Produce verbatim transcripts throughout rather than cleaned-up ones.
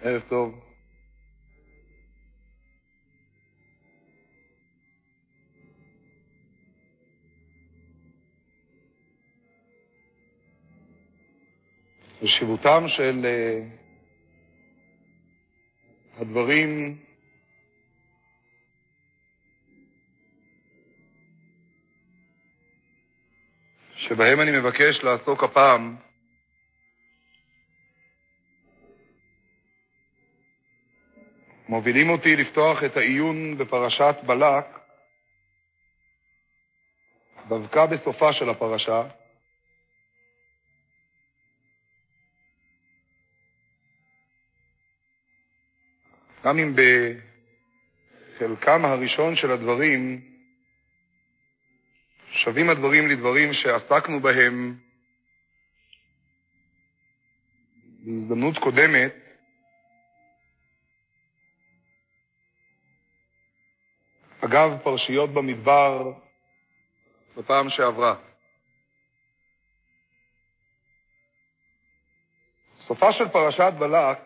ערב טוב. חשיבותם של הדברים שבהם אני מבקש לעסוק הפעם מובילים אותי לפתוח את העיון בפרשת בלק דווקא בסופה של הפרשה, גם אם בחלקם הראשון של הדברים שווים הדברים לדברים שעסקנו בהם בהזדמנות קודמת, אגב פרשיות במדבר בפעם שעברה. סופה של פרשת בלק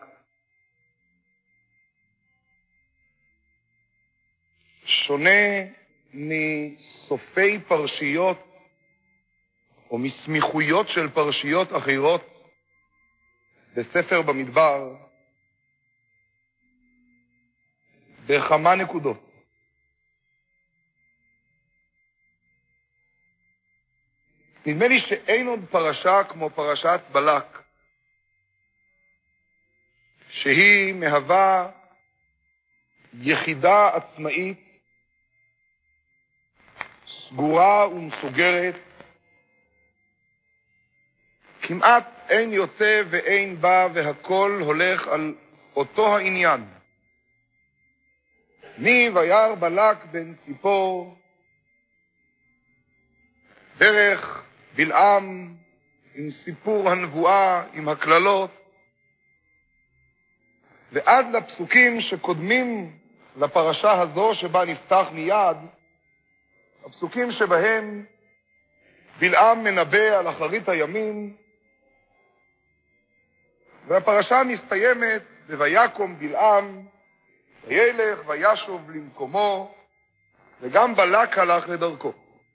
שונה מסופי פרשיות או מסמיכויות של פרשיות אחרות בספר במדבר בכמה נקודות. נדמה לי שאין עוד פרשה כמו פרשת בלק, שהיא מהווה יחידה עצמאית, סגורה ומסוגרת, כמעט אין יוצא ואין בא והכל הולך על אותו העניין. מי וירא בלק בן ציפור, דרך בלעם עם סיפור הנבואה, עם הכללות, ועד לפסוקים שקודמים לפרשה הזו שבה נפתח מיד, הפסוקים שבהם בלעם מנבא על אחרית הימים, והפרשה מסתיימת בויקום בלעם, וילך וישוב למקומו, וגם בלק הלך לדרכו.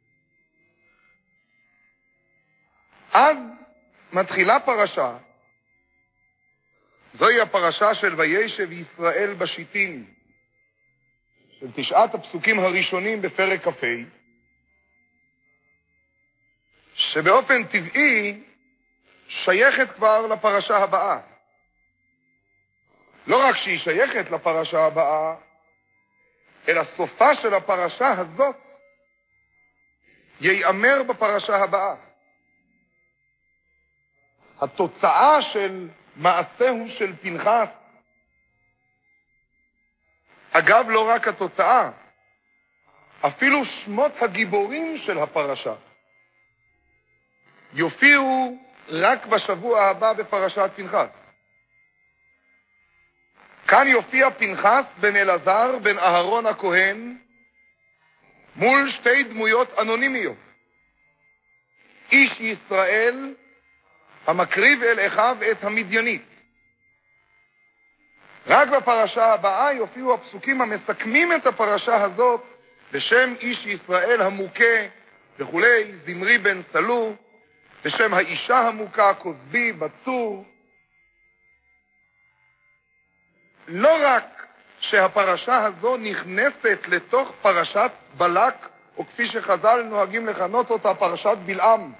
אז מתחילה פרשה, זוהי הפרשה של וישב ישראל בשיטים, של תשעת הפסוקים הראשונים בפרק כ"ה, שבאופן טבעי שייכת כבר לפרשה הבאה. לא רק שהיא שייכת לפרשה הבאה, אלא סופה של הפרשה הזאת ייאמר בפרשה הבאה. התוצאה של מעשהו של פנחס, אגב לא רק התוצאה, אפילו שמות הגיבורים של הפרשה יופיעו רק בשבוע הבא בפרשת פנחס. כאן יופיע פנחס בן אלעזר בן אהרון הכהן מול שתי דמויות אנונימיות, איש ישראל המקריב אל אחיו את המדיינית. רק בפרשה הבאה יופיעו הפסוקים המסכמים את הפרשה הזאת בשם איש ישראל המוכה וכולי, זמרי בן סלו, בשם האישה המוכה כוזבי בצור. לא רק שהפרשה הזו נכנסת לתוך פרשת בלק, או כפי שחז"ל נוהגים לכנות אותה פרשת בלעם,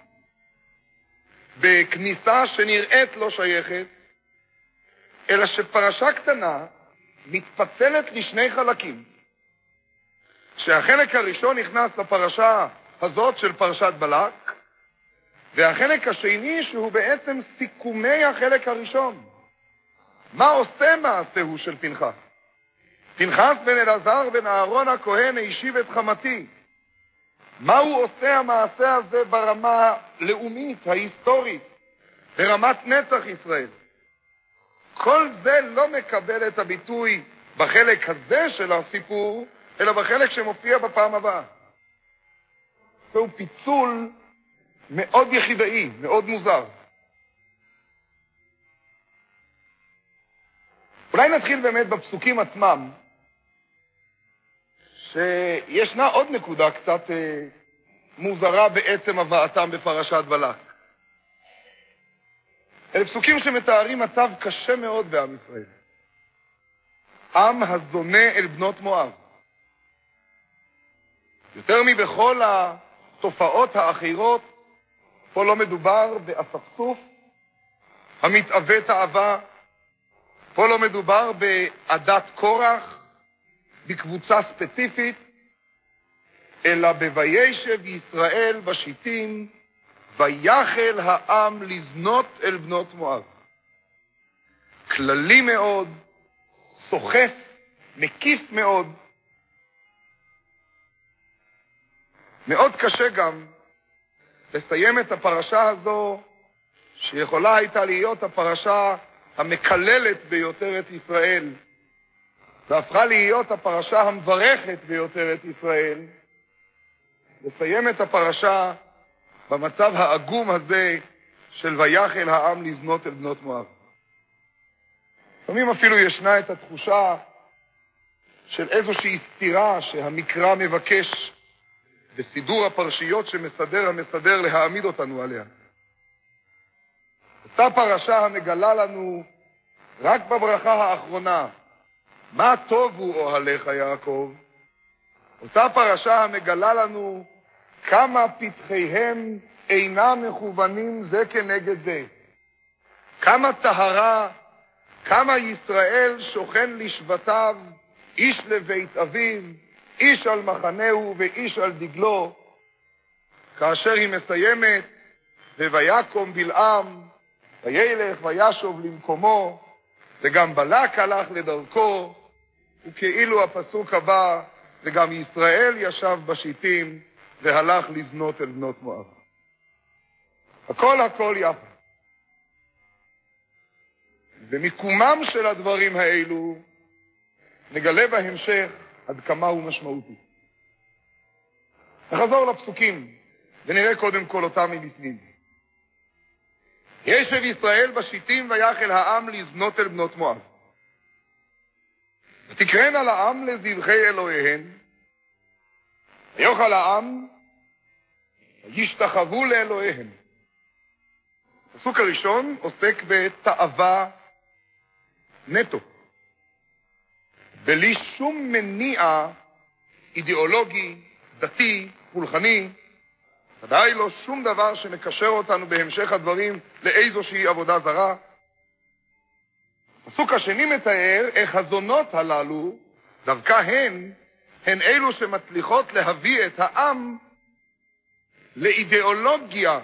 בכניסה שנראית לא שייכת, אלא שפרשה קטנה מתפצלת לשני חלקים. שהחלק הראשון נכנס לפרשה הזאת של פרשת בלק, והחלק השני שהוא בעצם סיכומי החלק הראשון. מה עושה מעשהו של פנחס? פנחס בן אלעזר בן אהרון הכהן הישיב את חמתי. מה הוא עושה המעשה הזה ברמה הלאומית, ההיסטורית, ברמת נצח ישראל? כל זה לא מקבל את הביטוי בחלק הזה של הסיפור, אלא בחלק שמופיע בפעם הבאה. זהו פיצול מאוד יחידאי, מאוד מוזר. אולי אולי נתחיל באמת בפסוקים עצמם, שישנה עוד נקודה קצת אה, מוזרה בעצם הבאתם בפרשת בלק. אלה פסוקים שמתארים מצב קשה מאוד בעם ישראל. עם הזונה אל בנות מואב. יותר מבכל התופעות האחרות, פה לא מדובר באספסוף המתאווה תאווה, פה לא מדובר בעדת קורח, בקבוצה ספציפית, אלא בוישב ישראל בשיטים, ויחל העם לזנות אל בנות מואב. כללי מאוד, סוחף, מקיף מאוד. מאוד קשה גם לסיים את הפרשה הזו, שיכולה הייתה להיות הפרשה המקללת ביותר את ישראל, והפכה להיות הפרשה המברכת ביותר את ישראל, לסיים את הפרשה במצב העגום הזה של ויחל העם לזנות אל בנות מואב. לפעמים אפילו ישנה את התחושה של איזושהי סתירה שהמקרא מבקש בסידור הפרשיות שמסדר המסדר להעמיד אותנו עליה. אותה פרשה המגלה לנו רק בברכה האחרונה, מה טובו אוהליך יעקב, אותה פרשה המגלה לנו כמה פתחיהם אינם מכוונים זה כנגד זה, כמה טהרה, כמה ישראל שוכן לשבטיו, איש לבית אביו, איש על מחנהו ואיש על דגלו, כאשר היא מסיימת, וויקום בלעם, וילך וישוב למקומו, וגם בלק הלך לדרכו, וכאילו הפסוק הבא, וגם ישראל ישב בשיטים, והלך לזנות אל בנות מואב. הכל הכל יחד. ומיקומם של הדברים האלו, נגלה בהמשך עד כמה הוא משמעותי. נחזור לפסוקים, ונראה קודם כל אותם מבפנים. ישב ישראל בשיטים ויחל העם לזנות אל בנות מואב. ותקראנה לעם לזבחי אלוהיהן, ויאכל העם, וישתחוו לאלוהיהן. הפסוק הראשון עוסק בתאווה נטו, בלי שום מניע אידיאולוגי, דתי, פולחני, ודאי לא שום דבר שמקשר אותנו בהמשך הדברים לאיזושהי עבודה זרה. הפסוק השני מתאר איך הזונות הללו, דווקא הן, הן אלו שמצליחות להביא את העם לאידיאולוגיה,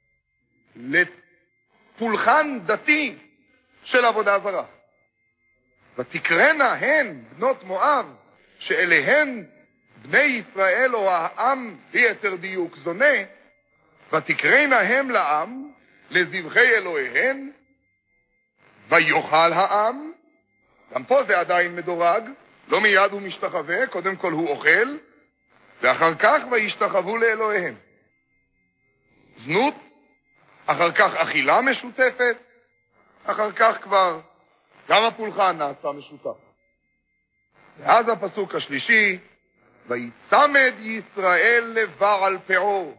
לפולחן דתי של עבודה זרה. ותקרנה הן, בנות מואב, שאליהן בני ישראל או העם ביתר דיוק זונה, ותקרנה הם לעם לזבחי אלוהיהן, ויאכל העם, גם פה זה עדיין מדורג, לא מיד הוא משתחווה, קודם כל הוא אוכל, ואחר כך וישתחוו לאלוהיהם. זנות, אחר כך אכילה משותפת, אחר כך כבר גם הפולחן נעשה משותף. ואז הפסוק השלישי, ויצמד ישראל לבעל פאור,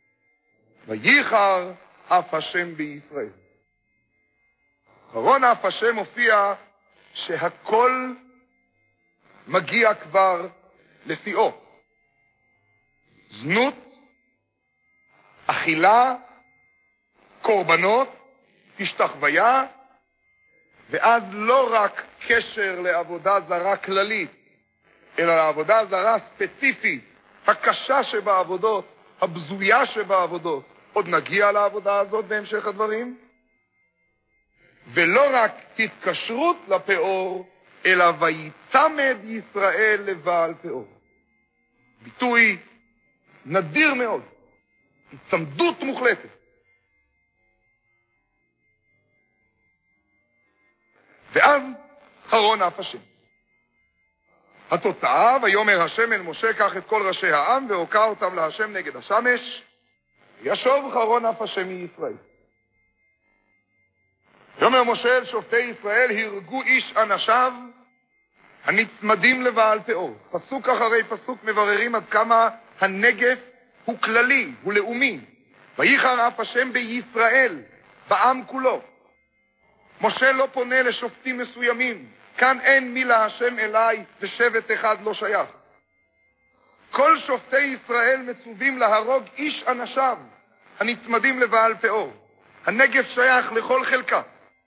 וייחר אף השם בישראל. אחרון אף השם מופיע שהכל מגיע כבר לשיאו. זנות, אכילה, קורבנות, השתחוויה, ואז לא רק קשר לעבודה זרה כללית, אלא לעבודה זרה ספציפית, הקשה שבעבודות, הבזויה שבעבודות. עוד נגיע לעבודה הזאת בהמשך הדברים. ולא רק התקשרות לפאור, אלא ויצמד ישראל לבעל פאור. ביטוי נדיר מאוד, הצמדות מוחלטת. ואז חרון אף השם. התוצאה, ויאמר השם אל משה, קח את כל ראשי העם והוקע אותם להשם נגד השמש, ישוב חרון אף השם מישראל. יאמר משה אל שופטי ישראל, הרגו איש אנשיו הנצמדים לבעל פאור. פסוק אחרי פסוק מבררים עד כמה הנגף הוא כללי, הוא לאומי. ויחר אף השם בישראל, בעם כולו. משה לא פונה לשופטים מסוימים. כאן אין מי להשם אליי ושבט אחד לא שייך. כל שופטי ישראל מצווים להרוג איש אנשיו הנצמדים לבעל פאור. הנגף שייך לכל חלקה.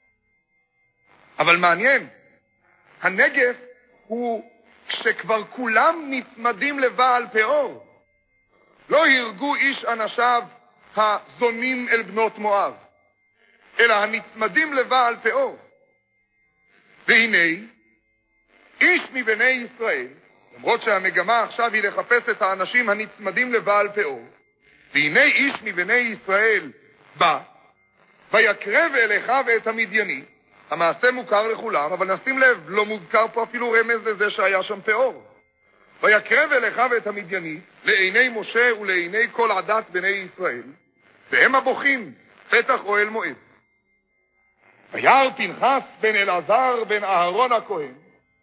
אבל מעניין, הנגף הוא כשכבר כולם נצמדים לבעל פאור. לא הרגו איש אנשיו הזונים אל בנות מואב, אלא הנצמדים לבעל פאור. והנה, איש מבני ישראל, למרות שהמגמה עכשיו היא לחפש את האנשים הנצמדים לבעל פאור, והנה איש מבני ישראל בא, ויקרב אל אחיו את המדייני. המעשה מוכר לכולם, אבל נשים לב, לא מוזכר פה אפילו רמז לזה שהיה שם פאור. ויקרב אל אחיו את המדייני, לעיני משה ולעיני כל עדת בני ישראל, והם הבוכים, פתח אוהל מועד. וירא פנחס בן אלעזר בן אהרון הכהן,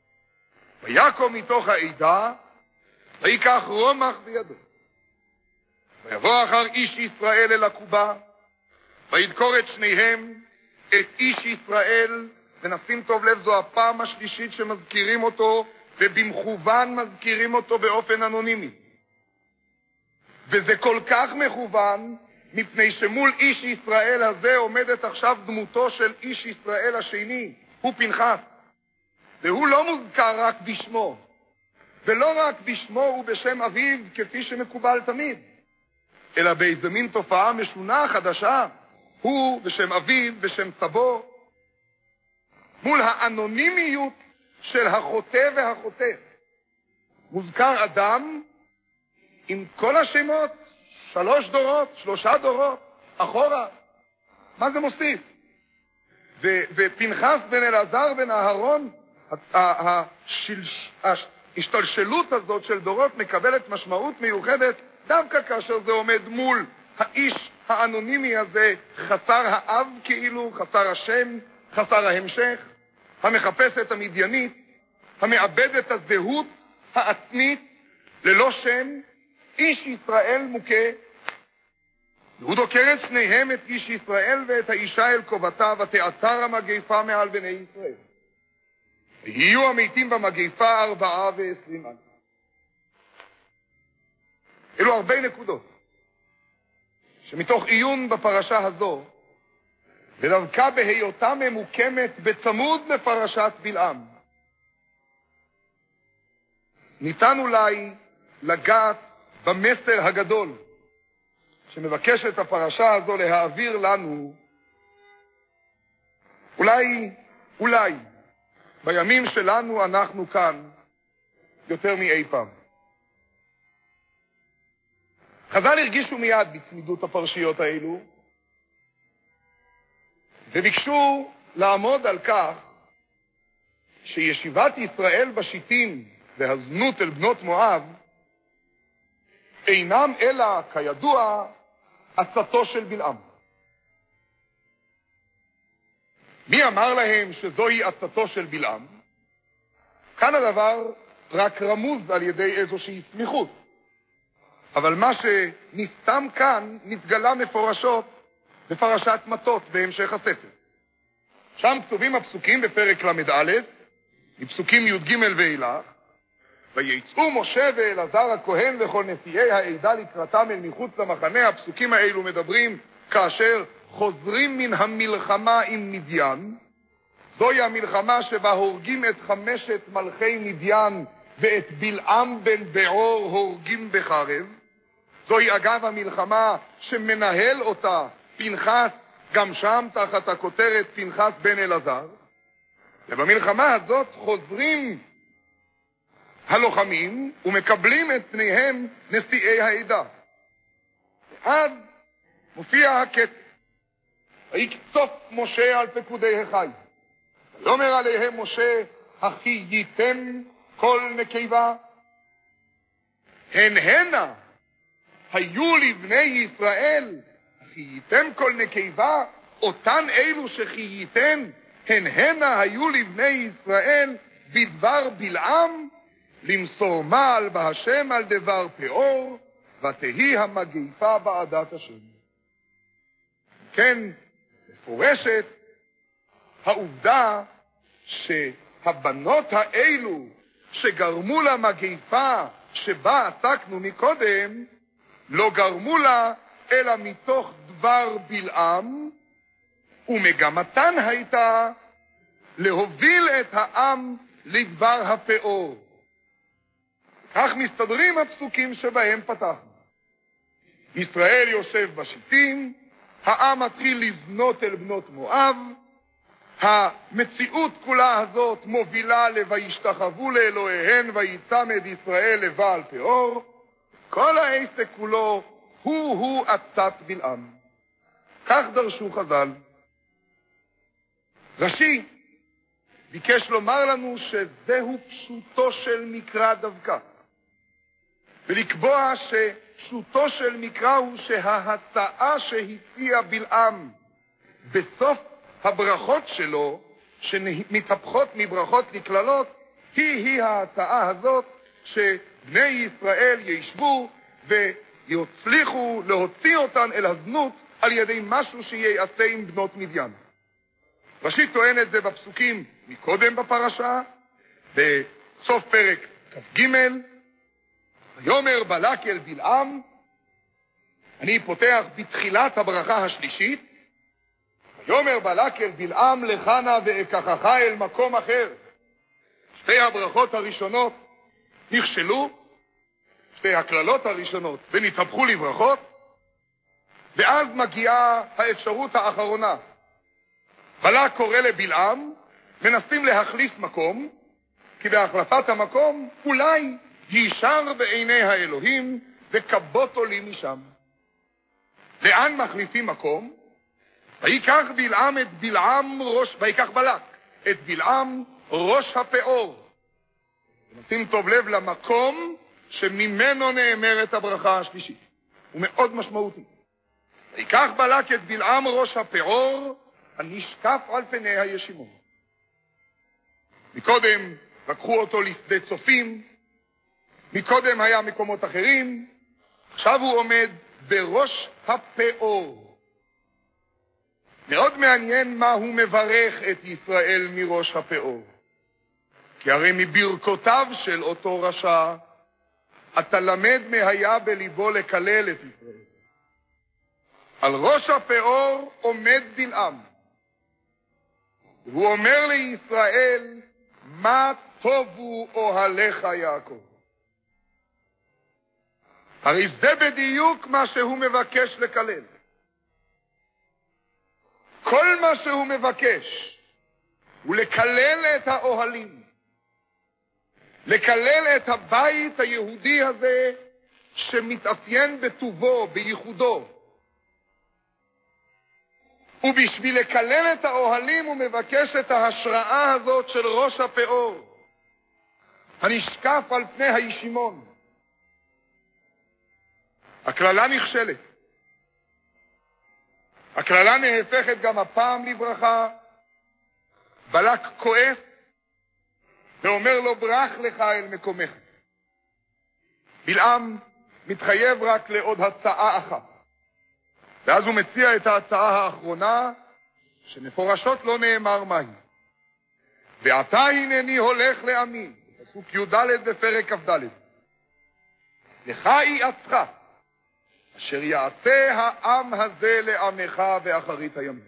ויקום מתוך העדה, ויקח רומח בידו. ויבוא אחר איש ישראל אל הקובה, וידקור את שניהם, את איש ישראל, ונשים טוב לב, זו הפעם השלישית שמזכירים אותו, ובמכוון מזכירים אותו באופן אנונימי. וזה כל כך מכוון, מפני שמול איש ישראל הזה עומדת עכשיו דמותו של איש ישראל השני, הוא פנחס. והוא לא מוזכר רק בשמו, ולא רק בשמו ובשם אביו כפי שמקובל תמיד, אלא באיזה מין תופעה משונה חדשה, הוא בשם אביו בשם סבו, מול האנונימיות של החוטא והחוטא. מוזכר אדם עם כל השמות, שלוש דורות, שלושה דורות, אחורה. מה זה מוסיף? ו- ופנחס בן אלעזר בן אהרון, ההשתלשלות הזאת של דורות מקבלת משמעות מיוחדת דווקא כאשר זה עומד מול האיש האנונימי הזה, חסר האב כאילו, חסר השם, חסר ההמשך, המחפש את המדיינית, המאבד את הזהות העצמית ללא שם, איש ישראל מוכה. הוא דוקר את שניהם, את איש ישראל ואת האישה אל קובתה, ותעצר המגפה מעל בני ישראל. ויהיו המתים במגפה ארבעה ועשרים אנשים. אלו הרבה נקודות, שמתוך עיון בפרשה הזו, ודווקא בהיותה ממוקמת בצמוד לפרשת בלעם, ניתן אולי לגעת במסר הגדול שמבקשת הפרשה הזו להעביר לנו, אולי, אולי, בימים שלנו אנחנו כאן יותר מאי פעם. חז"ל הרגישו מיד בצמידות הפרשיות האלו, וביקשו לעמוד על כך שישיבת ישראל בשיטים והזנות אל בנות מואב אינם אלא, כידוע, עצתו של בלעם. מי אמר להם שזוהי עצתו של בלעם? כאן הדבר רק רמוז על ידי איזושהי סמיכות. אבל מה שנסתם כאן נתגלה מפורשות בפרשת מטות בהמשך הספר. שם כתובים הפסוקים בפרק למד א', מפסוקים י' ג' ואילך, ויצאו משה ואלעזר הכהן וכל נשיאי העדה לקראתם אל מחוץ למחנה. הפסוקים האלו מדברים כאשר חוזרים מן המלחמה עם מדיין. זוהי המלחמה שבה הורגים את חמשת מלכי מדיין ואת בלעם בן בעור הורגים בחרב. זוהי אגב המלחמה שמנהל אותה פנחס, גם שם תחת הכותרת פנחס בן אלעזר. ובמלחמה הזאת חוזרים הלוחמים ומקבלים את פניהם נשיאי העדה. ואז מופיע הקטע, ויקצוף משה על פקודי החי. ויאמר עליהם משה, החייתם כל נקבה? הן הנה היו לבני ישראל, החייתם כל נקבה, אותן אלו שחייתן, הן הנה היו לבני ישראל בדבר בלעם, למסור מעל בהשם על דבר פאור, ותהי המגיפה בעדת השם. כן, מפורשת העובדה שהבנות האלו שגרמו למגיפה שבה עסקנו מקודם, לא גרמו לה אלא מתוך דבר בלעם, ומגמתן הייתה להוביל את העם לדבר הפאור. כך מסתדרים הפסוקים שבהם פתחנו. ישראל יושב בשיטים, העם מתחיל לבנות אל בנות מואב, המציאות כולה הזאת מובילה ל"וישתחוו לאלוהיהן ויצמד ישראל לבעל פאור", כל העסק כולו הוא-הוא עצת בלעם. כך דרשו חז"ל. רש"י ביקש לומר לנו שזהו פשוטו של מקרא דווקא, ולקבוע שפשוטו של מקרא הוא שההצעה שהציע בלעם בסוף הברכות שלו, שמתהפכות מברכות לכללות, היא-היא ההצעה הזאת שבני ישראל ישבו ויצליחו להוציא אותן אל הזנות על ידי משהו שיעשה עם בנות מדיין. רש"י טוען את זה בפסוקים מקודם בפרשה, בסוף פרק כ"ג, ויאמר בלק אל בלעם, אני פותח בתחילת הברכה השלישית, ויאמר בלק אל בלעם לך נא ואקחך אל מקום אחר. שתי הברכות הראשונות נכשלו, שתי הכללות הראשונות, ונתהפכו לברכות, ואז מגיעה האפשרות האחרונה. בלק קורא לבלעם, מנסים להחליף מקום, כי בהחלפת המקום אולי יישר בעיני האלוהים וקבות עולים משם. לאן מחליפים מקום? ויקח בלעם את בלעם ראש, ויקח בלק את בלעם ראש הפאור. נשים טוב לב למקום שממנו נאמרת הברכה השלישית. הוא מאוד משמעותי. ויקח בלק את בלעם ראש הפאור, הנשקף על פני הישימון. מקודם לקחו אותו לשדה צופים, מקודם היה מקומות אחרים, עכשיו הוא עומד בראש הפאור. מאוד מעניין מה הוא מברך את ישראל מראש הפאור. כי הרי מברכותיו של אותו רשע, אתה למד מהיה בליבו לקלל את ישראל. על ראש הפאור עומד בלעם. והוא אומר לישראל, מה טובו אוהליך יעקב. הרי זה בדיוק מה שהוא מבקש לקלל. כל מה שהוא מבקש הוא לקלל את האוהלים, לקלל את הבית היהודי הזה שמתאפיין בטובו, בייחודו. ובשביל לקלל את האוהלים הוא מבקש את ההשראה הזאת של ראש הפאור, הנשקף על פני הישימון. הכללה נכשלת. הכללה נהפכת גם הפעם לברכה. בלק כועס ואומר לו ברח לך אל מקומך. בלעם מתחייב רק לעוד הצעה אחת. ואז הוא מציע את ההצעה האחרונה, שמפורשות לא נאמר מהי. ועתה הנני הולך לעמי, פסוק י"ד בפרק כ"ד. לך יעצך, אשר יעשה העם הזה לעמך באחרית הימים.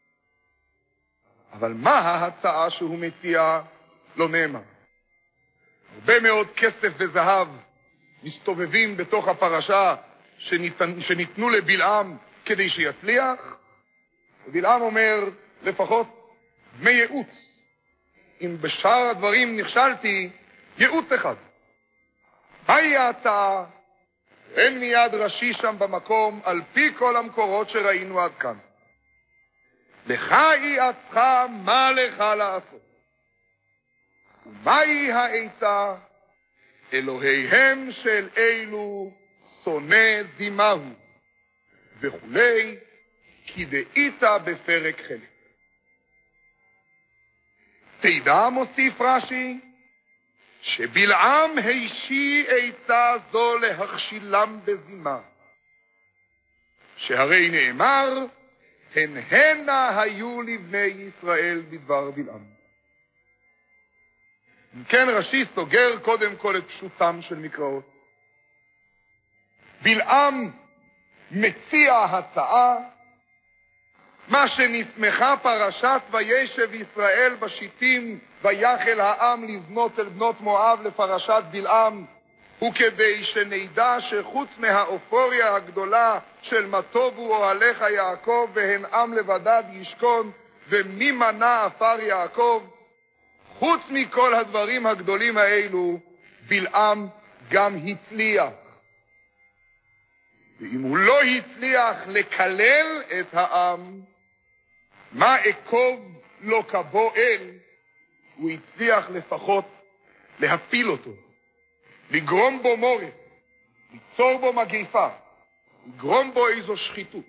אבל מה ההצעה שהוא מציע לא נאמר. הרבה מאוד כסף וזהב מסתובבים בתוך הפרשה שניתן, שניתנו לבלעם כדי שיצליח, ובלעם אומר לפחות דמי ייעוץ. אם בשאר הדברים נכשלתי, ייעוץ אחד. מהי ההצעה? אין מיד רש"י שם במקום, על פי כל המקורות שראינו עד כאן. לך יעצך מה לך לעשות. ומהי העצה? אלוהיהם של אלו שונא זימהו, וכולי, כי דאית בפרק חלק. תדע, מוסיף רש"י, שבלעם הישי עצה זו להכשילם בזימה, שהרי נאמר, הן הנה היו לבני ישראל בדבר בלעם. אם כן, רש"י סוגר קודם כל את פשוטם של מקראות. בלעם מציע הצעה, מה שנסמכה פרשת וישב ישראל בשיטים ויחל העם לבנות אל בנות מואב לפרשת בלעם, הוא כדי שנדע שחוץ מהאופוריה הגדולה של מה טובו אוהליך יעקב והן עם לבדד ישכון ומי מנע עפר יעקב, חוץ מכל הדברים הגדולים האלו בלעם גם הצליח. ואם הוא לא הצליח לקלל את העם, מה עקוב לא כבו אל, הוא הצליח לפחות להפיל אותו, לגרום בו מורת, ליצור בו מגיפה, לגרום בו איזו שחיתות.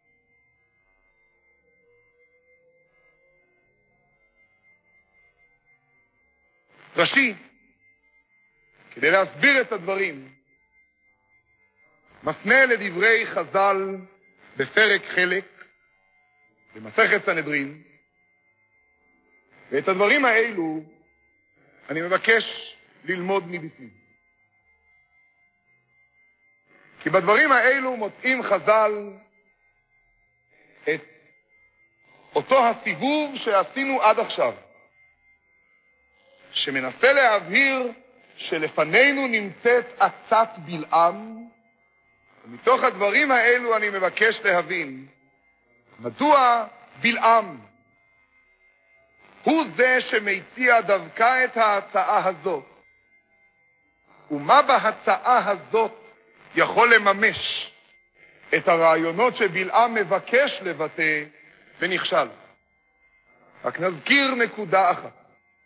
רש"י, כדי להסביר את הדברים, מפנה לדברי חז"ל בפרק חלק, במסכת סנהדרין, ואת הדברים האלו אני מבקש ללמוד מבפנים. כי בדברים האלו מוצאים חז"ל את אותו הסיבוב שעשינו עד עכשיו, שמנסה להבהיר שלפנינו נמצאת עצת בלעם, ומתוך הדברים האלו אני מבקש להבין מדוע בלעם הוא זה שמציע דווקא את ההצעה הזאת, ומה בהצעה הזאת יכול לממש את הרעיונות שבלעם מבקש לבטא ונכשל. רק נזכיר נקודה אחת.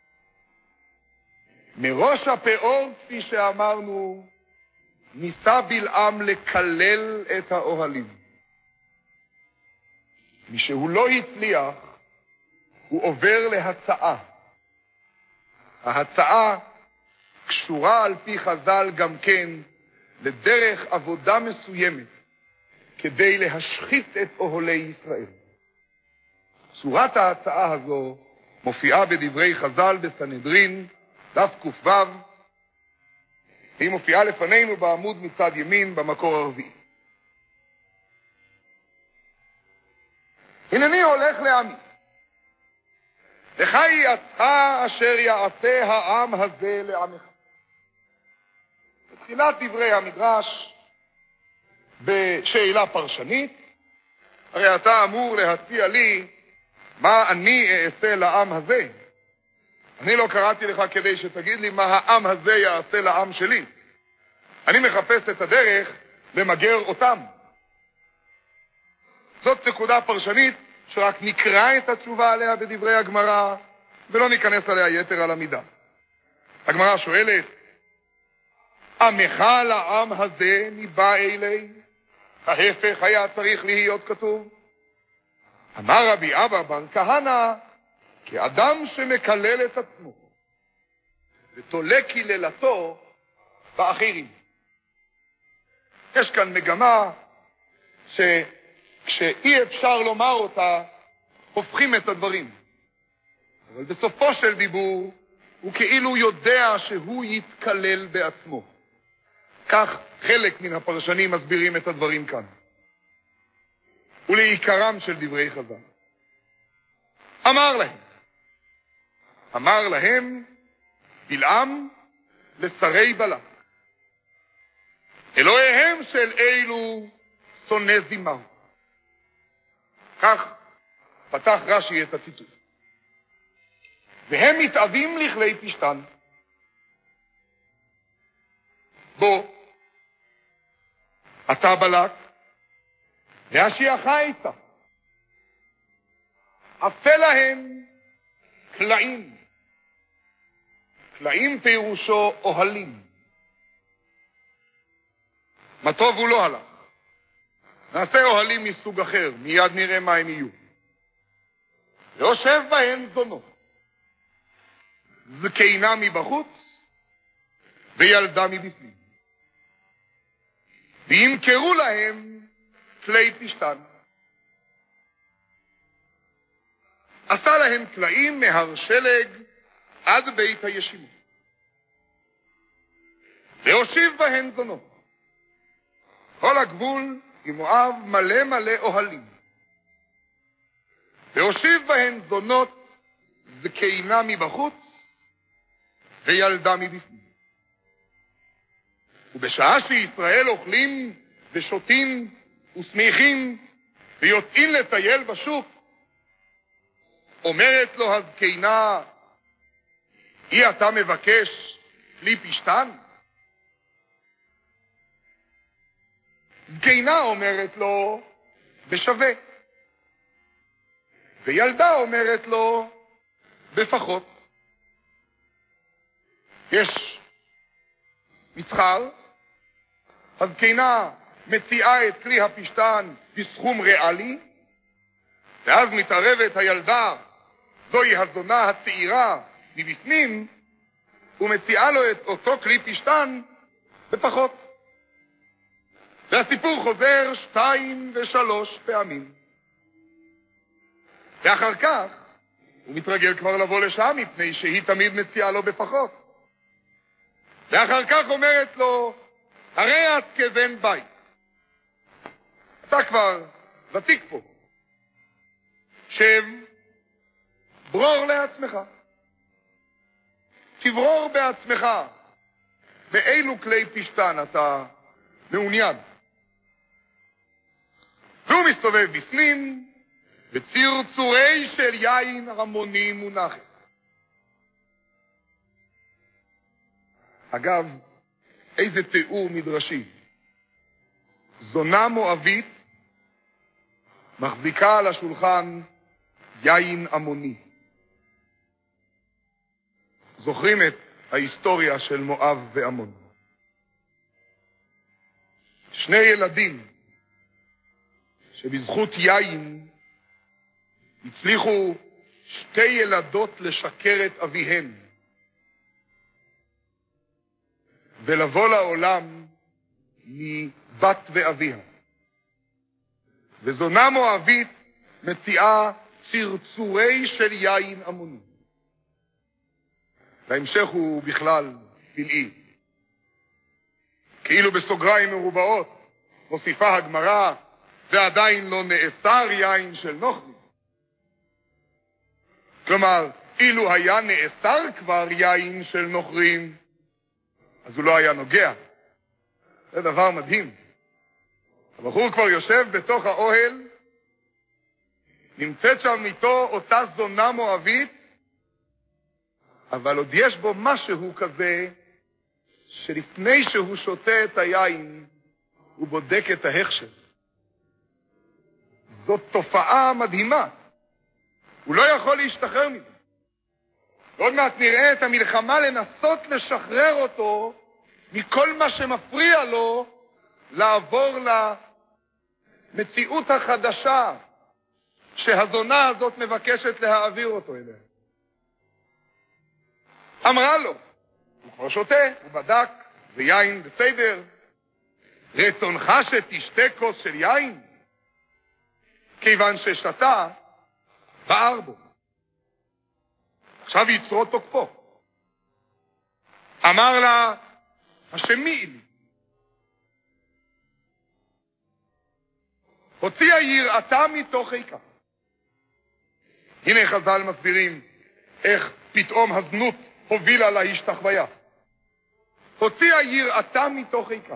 מראש הפאור, כפי שאמרנו, ניסה בלעם לקלל את האוהלים. משהוא לא הצליח, הוא עובר להצעה. ההצעה קשורה על פי חז"ל גם כן לדרך עבודה מסוימת כדי להשחית את אוהלי ישראל. צורת ההצעה הזו מופיעה בדברי חז"ל בסנהדרין, דף ק"ו, היא מופיעה לפנינו בעמוד מצד ימין במקור הרביעי. הנני הולך לעמי, לך היא הצעה אשר יעשה העם הזה לעמך. בתחילת דברי המדרש, בשאלה פרשנית, הרי אתה אמור להציע לי מה אני אעשה לעם הזה. אני לא קראתי לך כדי שתגיד לי מה העם הזה יעשה לעם שלי. אני מחפש את הדרך למגר אותם. זאת נקודה פרשנית שרק נקרא את התשובה עליה בדברי הגמרא, ולא ניכנס עליה יתר על המידה. הגמרא שואלת, עמך לעם הזה ניבא אלי? ההפך היה צריך להיות כתוב. אמר רבי אבא בר כהנא, כאדם שמקלל את עצמו ותולה קללתו באחרים. יש כאן מגמה שכשאי אפשר לומר אותה, הופכים את הדברים. אבל בסופו של דיבור, הוא כאילו יודע שהוא יתקלל בעצמו. כך חלק מן הפרשנים מסבירים את הדברים כאן. ולעיקרם של דברי חז"ל. אמר להם, אמר להם בלעם לשרי בלק, אלוהיהם של אלו שונא זימהו. כך פתח רש"י את הציטוט. והם מתאבים לכלי פשטן. בו, אתה בלק, והשיח איתה. עשה להם קלעים. קלעים פירושו אוהלים. מה טוב הוא לא הלך. נעשה אוהלים מסוג אחר, מיד נראה מה הם יהיו. ויושב בהן זונות, זקנה מבחוץ וילדה מבפנים. וימכרו להם כלי פשתן. עשה להם כלאים מהר שלג עד בית הישימות. והושיב בהן זונות. כל הגבול עם מואב מלא מלא אוהלים. והושיב בהן זונות, זקנה מבחוץ וילדה מבפנים. ובשעה שישראל אוכלים ושותים ושמחים ויוצאים לטייל בשוק, אומרת לו הזקנה, היא אתה מבקש לי פשתן? זקנה אומרת לו, בשווה. וילדה אומרת לו, בפחות. יש מסחר, הזקנה מציעה את כלי הפשתן בסכום ריאלי, ואז מתערבת הילדה, זוהי הזונה הצעירה מבפנים, ומציעה לו את אותו כלי פשתן בפחות. והסיפור חוזר שתיים ושלוש פעמים. ואחר כך הוא מתרגל כבר לבוא לשם, מפני שהיא תמיד מציעה לו בפחות. ואחר כך אומרת לו, הרי את כבן בית. אתה כבר ותיק פה. שב, ברור לעצמך. תברור בעצמך באילו כלי פשתן אתה מעוניין. והוא מסתובב בפנים, בצרצורי של יין המוני מונחת. אגב, איזה תיאור מדרשי. זונה מואבית מחזיקה על השולחן יין המוני. זוכרים את ההיסטוריה של מואב ועמון. שני ילדים שבזכות יין הצליחו שתי ילדות לשקר את אביהן ולבוא לעולם מבת ואביה. וזונה מואבית מציעה צרצורי של יין המוני. וההמשך הוא בכלל פלאי. כאילו בסוגריים מרובעות מוסיפה הגמרא, ועדיין לא נאסר יין של נוכרי. כלומר, אילו היה נאסר כבר יין של נוכרים, אז הוא לא היה נוגע. זה דבר מדהים. הבחור כבר יושב בתוך האוהל, נמצאת שם איתו אותה זונה מואבית, אבל עוד יש בו משהו כזה, שלפני שהוא שותה את היין, הוא בודק את ההכשר. זאת תופעה מדהימה. הוא לא יכול להשתחרר מזה. עוד מעט נראה את המלחמה לנסות לשחרר אותו מכל מה שמפריע לו לעבור למציאות החדשה שהזונה הזאת מבקשת להעביר אותו אליה. אמרה לו, הוא כבר שותה, הוא בדק, זה יין בסדר. רצונך שתשתה כוס של יין? כיוון ששתה, בער בו. עכשיו יצרו תוקפו. אמר לה, השמיעי לי. הוציאה יראתה מתוך חיקה. הנה חז"ל מסבירים איך פתאום הזנות הובילה להשתחוויה. הוציאה יראתה מתוך חיקה.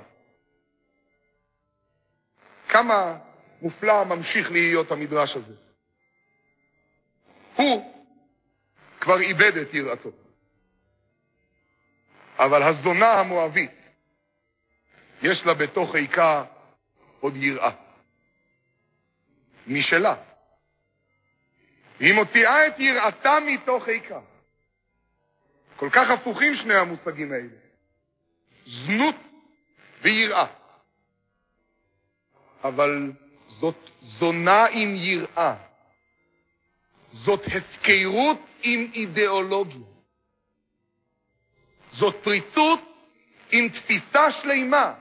כמה מופלא ממשיך להיות המדרש הזה. הוא כבר איבד את יראתו. אבל הזונה המואבית, יש לה בתוך חיקה עוד יראה. משלה. היא מוציאה את יראתה מתוך חיקה. כל כך הפוכים שני המושגים האלה. זנות ויראה. אבל זאת זונה עם יראה. זאת הפקרות עם אידיאולוגיה. זאת פריצות עם תפיסה שלימה,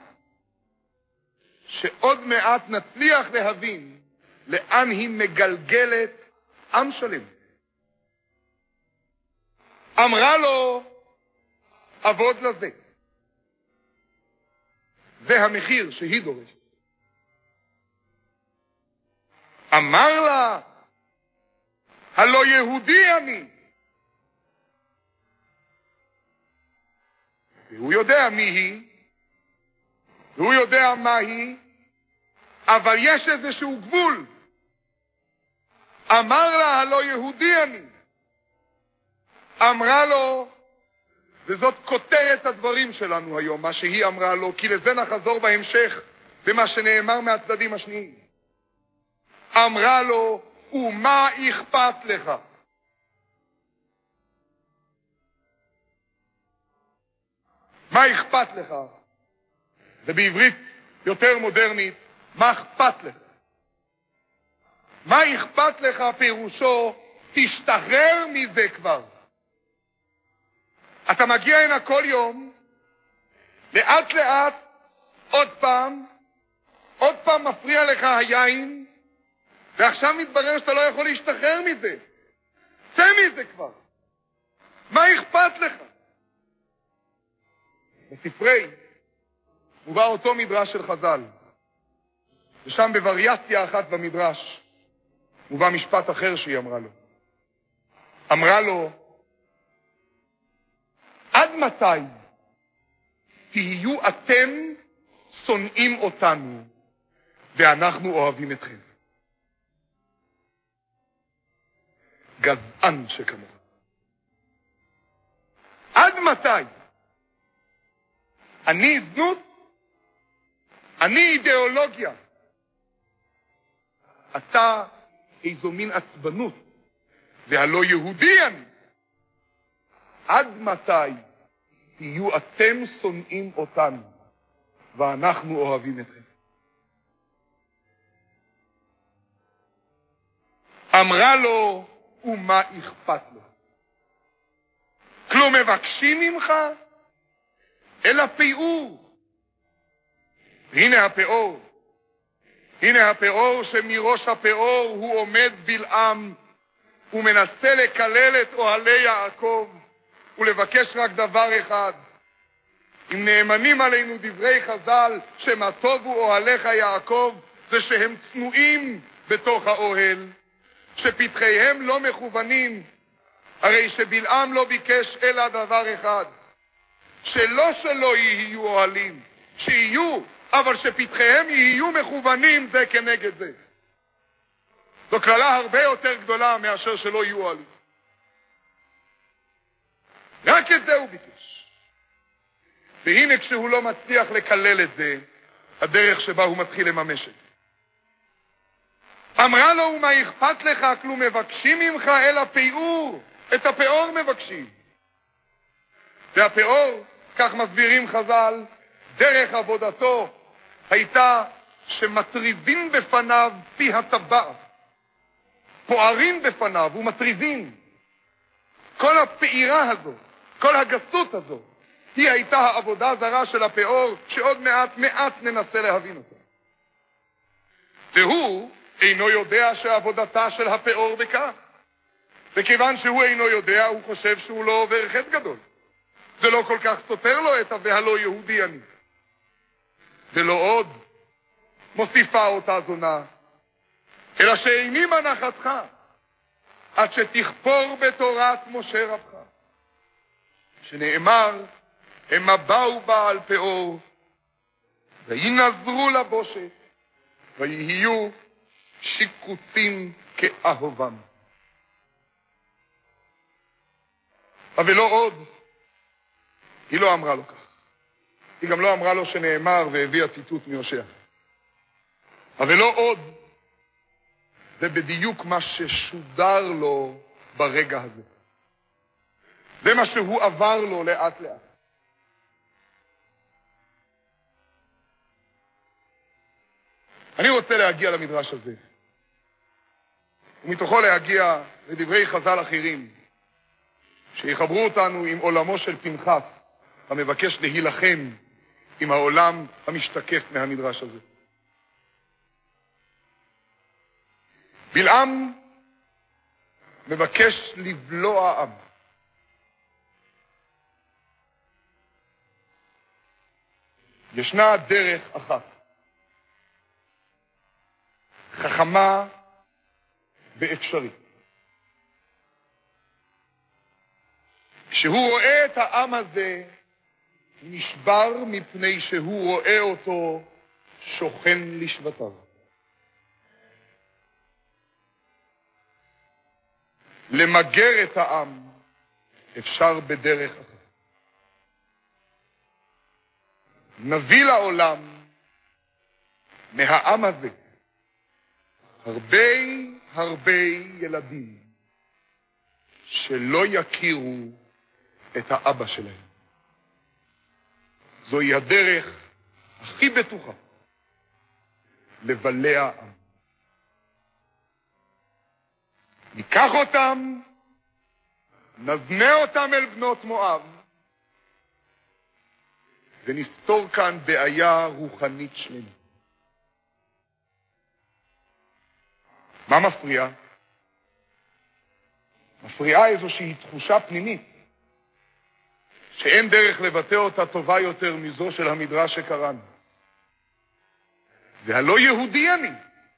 שעוד מעט נצליח להבין לאן היא מגלגלת עם שלם. אמרה לו, עבוד לזה. זה המחיר שהיא דורשת. אמר לה, הלא יהודי אני. והוא יודע מי היא, והוא יודע מה היא, אבל יש איזשהו גבול. אמר לה, הלא יהודי אני. אמרה לו, וזאת כותרת הדברים שלנו היום, מה שהיא אמרה לו, כי לזה נחזור בהמשך, במה שנאמר מהצדדים השניים. אמרה לו, ומה אכפת לך? מה אכפת לך? זה בעברית יותר מודרנית, מה אכפת לך? מה אכפת לך פירושו, תשתחרר מזה כבר. אתה מגיע הנה כל יום, לאט לאט, עוד פעם, עוד פעם מפריע לך היין, ועכשיו מתברר שאתה לא יכול להשתחרר מזה. צא מזה כבר. מה אכפת לך? בספרי מובא אותו מדרש של חז"ל, ושם בווריאציה אחת במדרש מובא משפט אחר שהיא אמרה לו. אמרה לו, עד מתי תהיו אתם שונאים אותנו ואנחנו אוהבים אתכם? גזען שכמוך. עד מתי? אני זנות? אני אידיאולוגיה. אתה איזו מין עצבנות, והלא יהודי אני. עד מתי תהיו אתם שונאים אותנו ואנחנו אוהבים אתכם? אמרה לו, ומה אכפת לו? כלום מבקשים ממך? אלא פיאור. הנה הפיאור. הנה הפיאור שמראש הפיאור הוא עומד בלעם ומנסה לקלל את אוהלי יעקב ולבקש רק דבר אחד. אם נאמנים עלינו דברי חז"ל שמה טובו אוהליך יעקב, זה שהם צנועים בתוך האוהל, שפתחיהם לא מכוונים, הרי שבלעם לא ביקש אלא דבר אחד, שלא שלא יהיו אוהלים, שיהיו, אבל שפתחיהם יהיו מכוונים זה כנגד זה. זו כללה הרבה יותר גדולה מאשר שלא יהיו אוהלים. רק את זה הוא ביקש. והנה כשהוא לא מצליח לקלל את זה, הדרך שבה הוא מתחיל לממש את זה. אמרה לו, ומה אכפת לך? כלום מבקשים ממך אלא פיאור. את הפיאור מבקשים. והפיאור, כך מסבירים חז"ל, דרך עבודתו הייתה שמטריזים בפניו פי הטבעת. פוערים בפניו ומטריזים. כל הפעירה הזו, כל הגסות הזו, היא הייתה העבודה הזרה של הפיאור, שעוד מעט מעט ננסה להבין אותה. והוא אינו יודע שעבודתה של הפיאור בכך. וכיוון שהוא אינו יודע, הוא חושב שהוא לא עובר חטא גדול. זה לא כל כך סותר לו את ה"והלא יהודי אני". ולא עוד מוסיפה אותה זונה, אלא שאיני מנחתך עד שתכפור בתורת משה רבך, שנאמר, המה באו בעל פיאור וינזרו לבושת ויהיו שיקוצים כאהובם. אבל לא עוד, היא לא אמרה לו כך. היא גם לא אמרה לו שנאמר והביאה ציטוט מיושע. אבל לא עוד, זה בדיוק מה ששודר לו ברגע הזה. זה מה שהוא עבר לו לאט לאט. אני רוצה להגיע למדרש הזה, ומתוכו להגיע לדברי חז"ל אחרים, שיחברו אותנו עם עולמו של פנחס, המבקש להילחם עם העולם המשתקף מהמדרש הזה. בלעם מבקש לבלוע עם. ישנה דרך אחת, חכמה ואפשרית. כשהוא רואה את העם הזה, הוא נשבר מפני שהוא רואה אותו שוכן לשבטיו. למגר את העם אפשר בדרך אחת. נביא לעולם מהעם הזה הרבה הרבה ילדים שלא יכירו את האבא שלהם. זוהי הדרך הכי בטוחה לבלע עם. ניקח אותם, נזנה אותם אל בנות מואב, ונפתור כאן בעיה רוחנית שלמה. מה מפריע? מפריעה איזושהי תחושה פנימית, שאין דרך לבטא אותה טובה יותר מזו של המדרש שקראנו. והלא יהודי אני.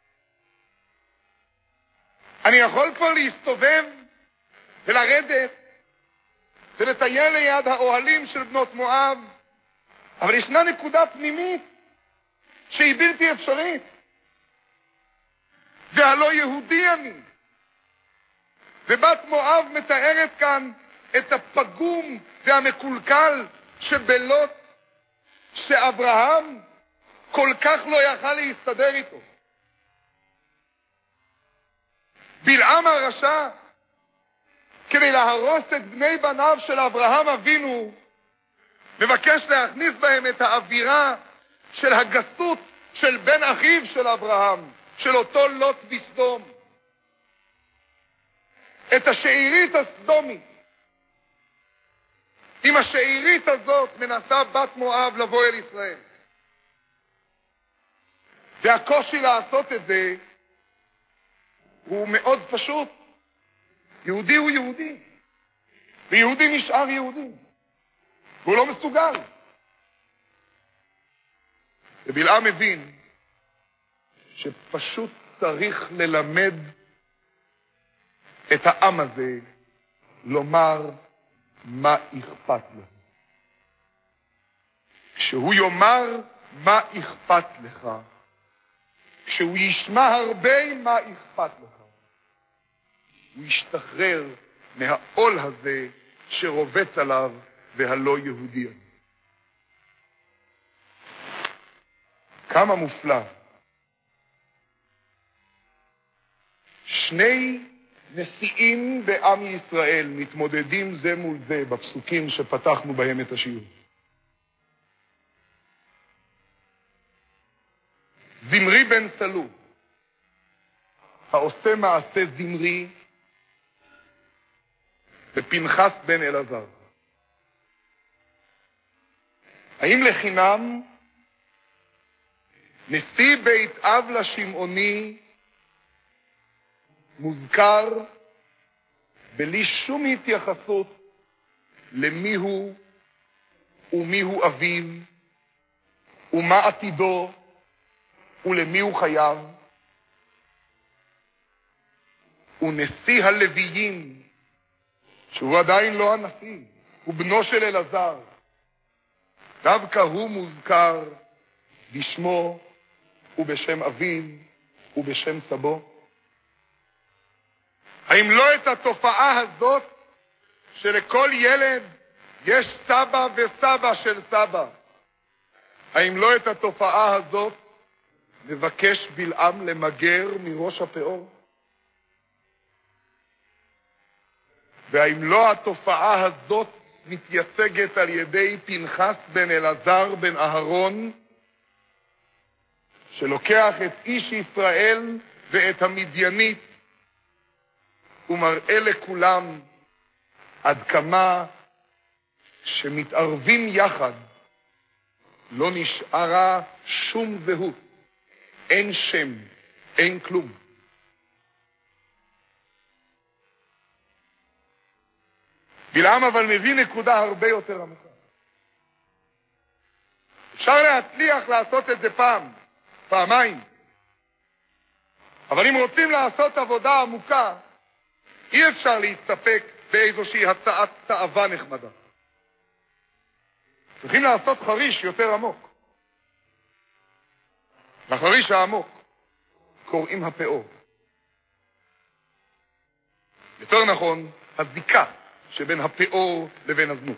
אני יכול כבר להסתובב ולרדת ולטייל ליד האוהלים של בנות מואב, אבל ישנה נקודה פנימית שהיא בלתי אפשרית. והלא יהודי אני. ובת מואב מתארת כאן את הפגום והמקולקל שבלוט, שאברהם כל כך לא יכל להסתדר איתו. בלעם הרשע, כדי להרוס את בני בניו של אברהם אבינו, מבקש להכניס בהם את האווירה של הגסות של בן אחיו של אברהם, של אותו לוט בסדום. את השארית הסדומית. עם השארית הזאת מנסה בת מואב לבוא אל ישראל. והקושי לעשות את זה הוא מאוד פשוט. יהודי הוא יהודי. ויהודי נשאר יהודי. והוא לא מסוגל. ובלעם מבין שפשוט צריך ללמד את העם הזה לומר מה אכפת לו. כשהוא יאמר מה אכפת לך, כשהוא ישמע הרבה מה אכפת לך, הוא ישתחרר מהעול הזה שרובץ עליו והלא יהודי. כמה מופלא. שני נשיאים בעם ישראל מתמודדים זה מול זה בפסוקים שפתחנו בהם את השיעור. זמרי בן סלו, העושה מעשה זמרי, ופנחס בן אלעזר. האם לחינם נשיא בית אב לשמעוני מוזכר בלי שום התייחסות למי הוא ומי הוא אביו ומה עתידו ולמי הוא חייב? ונשיא הלוויים, שהוא עדיין לא הנשיא, הוא בנו של אלעזר, דווקא הוא מוזכר בשמו ובשם אביו ובשם סבו. האם לא את התופעה הזאת שלכל ילד יש סבא וסבא של סבא, האם לא את התופעה הזאת מבקש בלעם למגר מראש הפאור? והאם לא התופעה הזאת מתייצגת על ידי פנחס בן אלעזר בן אהרון, שלוקח את איש ישראל ואת המדיינית ומראה לכולם עד כמה שמתערבים יחד לא נשארה שום זהות, אין שם, אין כלום. בלעם אבל מביא נקודה הרבה יותר עמוקה. אפשר להצליח לעשות את זה פעם, פעמיים, אבל אם רוצים לעשות עבודה עמוקה, אי אפשר להסתפק באיזושהי הצעת תאווה נחמדה. צריכים לעשות חריש יותר עמוק. לחריש העמוק קוראים הפאור. יותר נכון, הזיקה שבין הפאור לבין הזנות.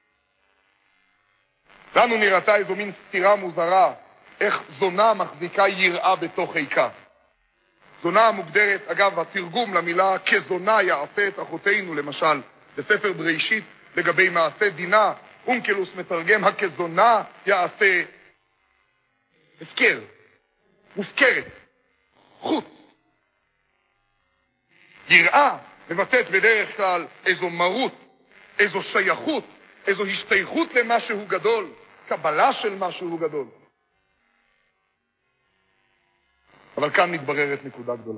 לנו נראתה איזו מין סתירה מוזרה, איך זונה מחזיקה יראה בתוך חיקה. זונה מוגדרת, אגב, התרגום למילה כזונה יעשה את אחותינו, למשל, בספר בראשית לגבי מעשה דינה, אונקלוס מתרגם, הכזונה יעשה הפקר, מופקרת, חוץ. יראה מבטאת בדרך כלל איזו מרות, איזו שייכות, איזו השתייכות למשהו גדול, קבלה של משהו גדול. אבל כאן מתבררת נקודה גדולה.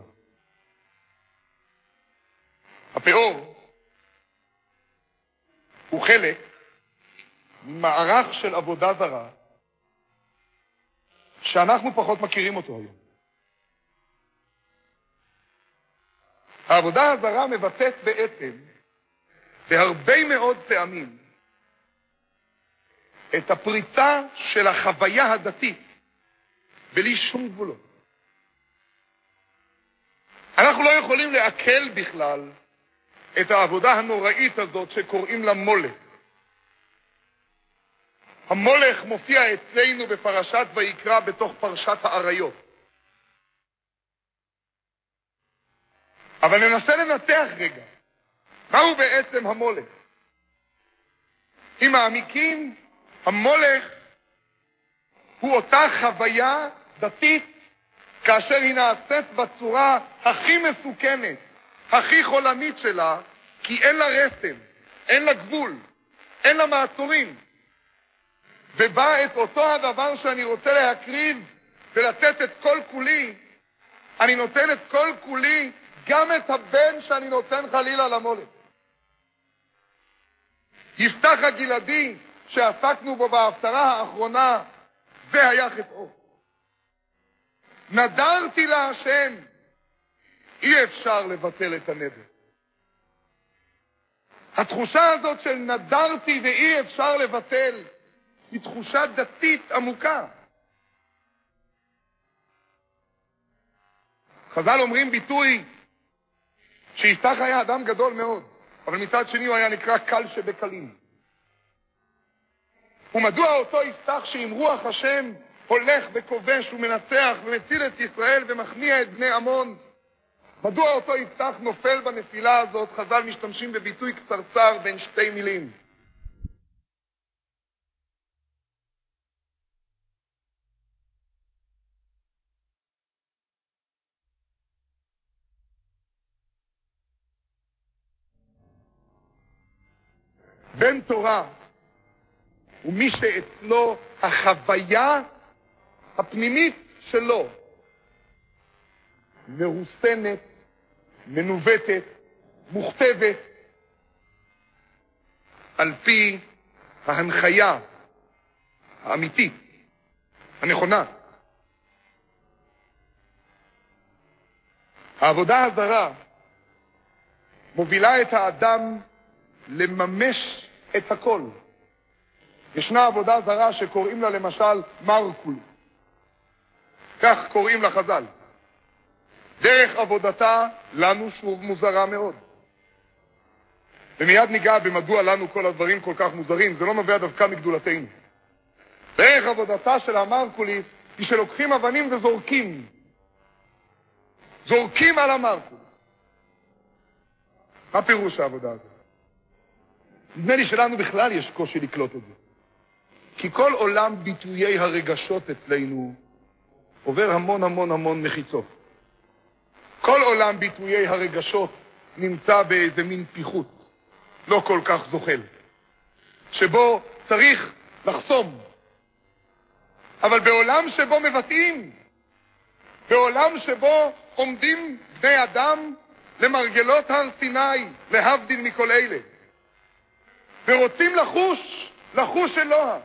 הפאור הוא חלק ממערך של עבודה זרה שאנחנו פחות מכירים אותו היום. העבודה הזרה מבטאת בעצם בהרבה מאוד פעמים את הפריצה של החוויה הדתית בלי שום גבולות. אנחנו לא יכולים לעכל בכלל את העבודה הנוראית הזאת שקוראים לה מולך. המולך מופיע אצלנו בפרשת ויקרא בתוך פרשת האריות. אבל ננסה לנתח רגע, מהו בעצם המולך? אם מעמיקים, המולך הוא אותה חוויה דתית כאשר היא נעשית בצורה הכי מסוכנת, הכי חולנית שלה, כי אין לה רסן, אין לה גבול, אין לה מעצורים. ובא את אותו הדבר שאני רוצה להקריב ולתת את כל כולי, אני נותן את כל כולי, גם את הבן שאני נותן חלילה למולך. יפתח הגלעדי שעסקנו בו בהפטרה האחרונה, זה היה חטאו. נדרתי להשם, אי אפשר לבטל את הנדר. התחושה הזאת של נדרתי ואי אפשר לבטל, היא תחושה דתית עמוקה. חז"ל אומרים ביטוי שיפתח היה אדם גדול מאוד, אבל מצד שני הוא היה נקרא קל שבקלים. ומדוע אותו יפתח שעם רוח השם הולך וכובש ומנצח ומציל את ישראל ומכניע את בני עמון? מדוע אותו יפתח נופל בנפילה הזאת? חז"ל משתמשים בביטוי קצרצר בין שתי מילים. בן תורה הוא מי שאצלו החוויה הפנימית שלו מרוסנת, מנווטת, מוכתבת על פי ההנחיה האמיתית, הנכונה. העבודה הזרה מובילה את האדם לממש את הכל. ישנה עבודה זרה שקוראים לה למשל מרקול. כך קוראים לה חז"ל. דרך עבודתה לנו שוב מוזרה מאוד. ומיד ניגע במדוע לנו כל הדברים כל כך מוזרים. זה לא נובע דווקא מגדולתנו. דרך עבודתה של המרקוליס היא שלוקחים אבנים וזורקים. זורקים על המרקוליס. מה פירוש העבודה הזאת? נדמה לי שלנו בכלל יש קושי לקלוט את זה. כי כל עולם ביטויי הרגשות אצלנו עובר המון המון המון מחיצות. כל עולם ביטויי הרגשות נמצא באיזה מין פיחות, לא כל כך זוחל, שבו צריך לחסום. אבל בעולם שבו מבטאים, בעולם שבו עומדים בני אדם למרגלות הר סיני, להבדיל מכל אלה, ורוצים לחוש, לחוש אלוה,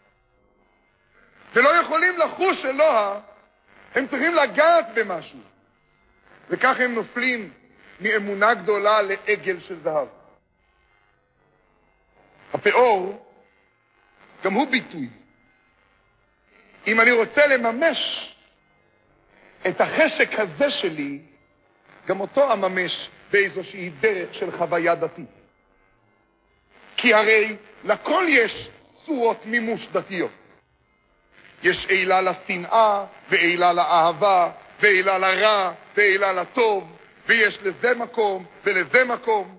ולא יכולים לחוש אלוה, הם צריכים לגעת במשהו, וכך הם נופלים מאמונה גדולה לעגל של זהב. הפאור גם הוא ביטוי. אם אני רוצה לממש את החשק הזה שלי, גם אותו אממש באיזושהי דרך של חוויה דתית. כי הרי לכל יש צורות מימוש דתיות. יש עילה לשנאה, ועילה לאהבה, ועילה לרע, ועילה לטוב, ויש לזה מקום, ולזה מקום.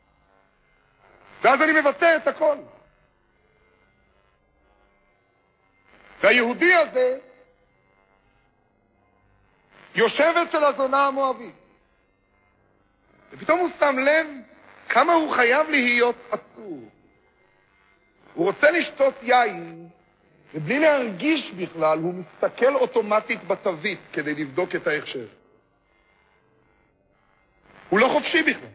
ואז אני מבטא את הכל. והיהודי הזה יושב אצל הזונה המואבית. ופתאום הוא שם לב כמה הוא חייב להיות עצור. הוא רוצה לשתות יין, ובלי להרגיש בכלל, הוא מסתכל אוטומטית בתווית כדי לבדוק את ההכשר. הוא לא חופשי בכלל.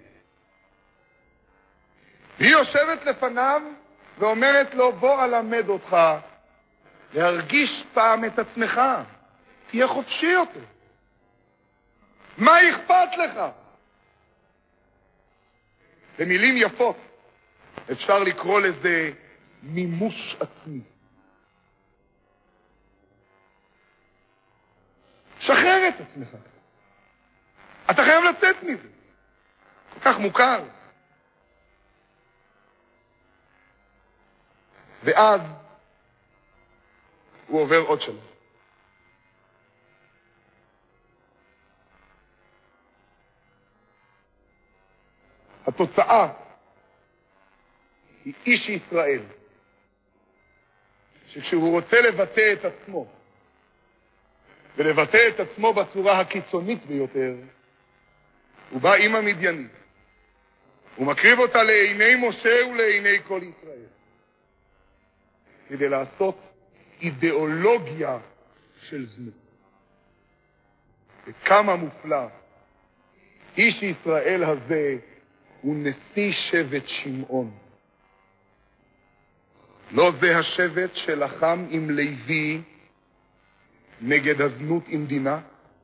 היא יושבת לפניו ואומרת לו, בוא אלמד אותך להרגיש פעם את עצמך. תהיה חופשי יותר. מה אכפת לך? במילים יפות אפשר לקרוא לזה מימוש עצמי. שחרר את עצמך. אתה חייב לצאת מזה. כל כך מוכר. ואז הוא עובר עוד שלב. התוצאה היא איש ישראל, שכשהוא רוצה לבטא את עצמו, ולבטא את עצמו בצורה הקיצונית ביותר, הוא בא עם המדיינית, הוא מקריב אותה לעיני משה ולעיני כל ישראל, כדי לעשות אידיאולוגיה של זנות. וכמה מופלא, איש ישראל הזה הוא נשיא שבט שמעון. לא זה השבט שלחם עם לוי נגד הזנות עם דינה?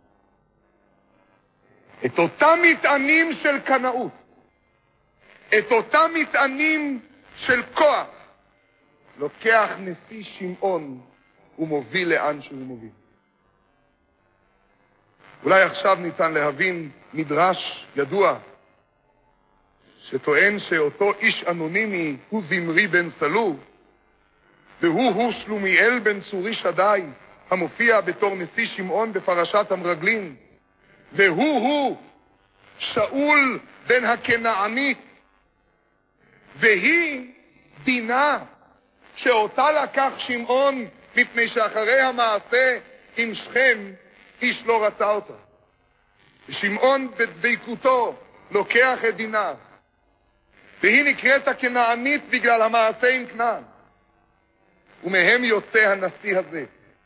את אותם מטענים של קנאות, את אותם מטענים של כוח, לוקח נשיא שמעון ומוביל לאן שהוא מוביל. אולי עכשיו ניתן להבין מדרש ידוע, שטוען שאותו איש אנונימי הוא זמרי בן סלו, והוא הוא שלומיאל בן צורי שדי, המופיע בתור נשיא שמעון בפרשת המרגלים, והוא הוא שאול בן הכנענית, והיא דינה שאותה לקח שמעון מפני שאחרי המעשה עם שכם איש לא רצה אותה. שמעון בדבקותו לוקח את דינה, והיא נקראת הכנענית בגלל המעשה עם כנען, ומהם יוצא הנשיא הזה.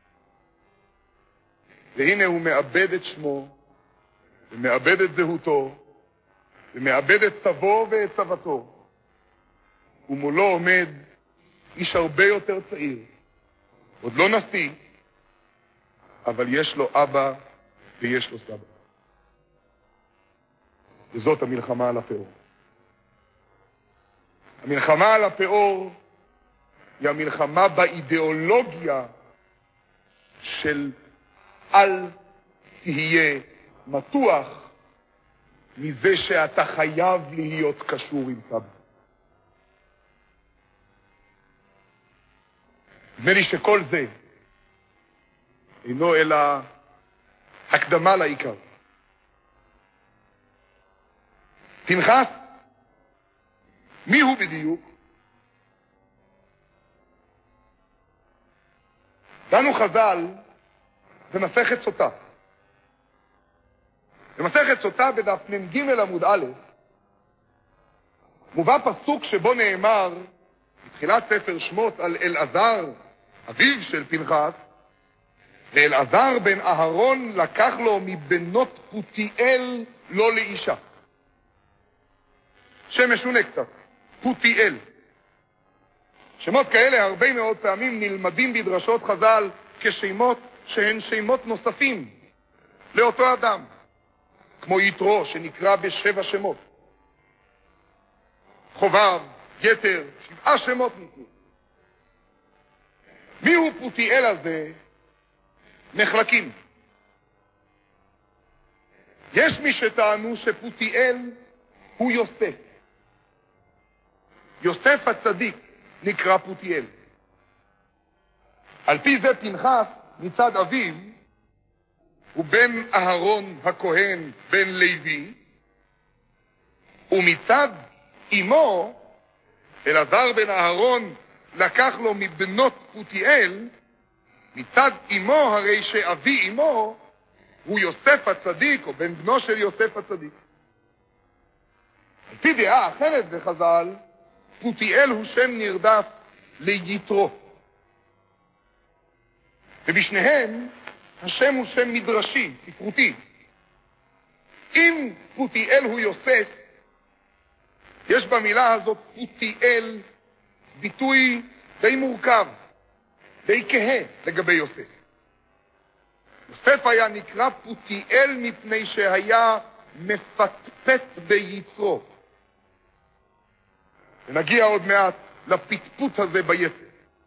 והנה הוא מאבד את שמו, ומאבד את זהותו, ומאבד את סבו ואת סבתו, ומולו עומד איש הרבה יותר צעיר, עוד לא נשיא, אבל יש לו אבא ויש לו סבא. וזאת המלחמה על הפאור. המלחמה על הפאור היא המלחמה באידיאולוגיה של אל תהיה מתוח מזה שאתה חייב להיות קשור עם סבא. נדמה לי שכל זה אינו אלא הקדמה לעיקר. פנחס, מי הוא בדיוק? דנו חז"ל במסכת סוטה. במסכת סוטה בדף מ"ג עמוד א', מובא פסוק שבו נאמר, בתחילת ספר שמות, על אלעזר, אביו של פנחס, ואלעזר בן אהרון לקח לו מבנות פותיאל לא לאישה. שם משונה קצת, פותיאל. שמות כאלה הרבה מאוד פעמים נלמדים בדרשות חז"ל כשמות שהן שמות נוספים לאותו אדם, כמו יתרו שנקרא בשבע שמות, חובב, יתר, שבעה שמות נקראו. מיהו פותיאל הזה? נחלקים. יש מי שטענו שפותיאל הוא יוסף. יוסף הצדיק נקרא פותיאל. על פי זה פנחס מצד אביו הוא בן אהרון הכהן בן לוי, ומצד אמו אלעזר בן אהרון לקח לו מבנות פותיאל, מצד אמו הרי שאבי אמו הוא יוסף הצדיק, או בן בנו של יוסף הצדיק. על פי דעה אחרת בחז"ל, פותיאל הוא שם נרדף ליתרו. ובשניהם השם הוא שם מדרשי, ספרותי. אם פותיאל הוא יוסף, יש במילה הזאת פותיאל ביטוי די מורכב, די כהה לגבי יוסף. יוסף היה נקרא פותיאל מפני שהיה מפטפט ביצרו. ונגיע עוד מעט לפטפוט הזה ביצר.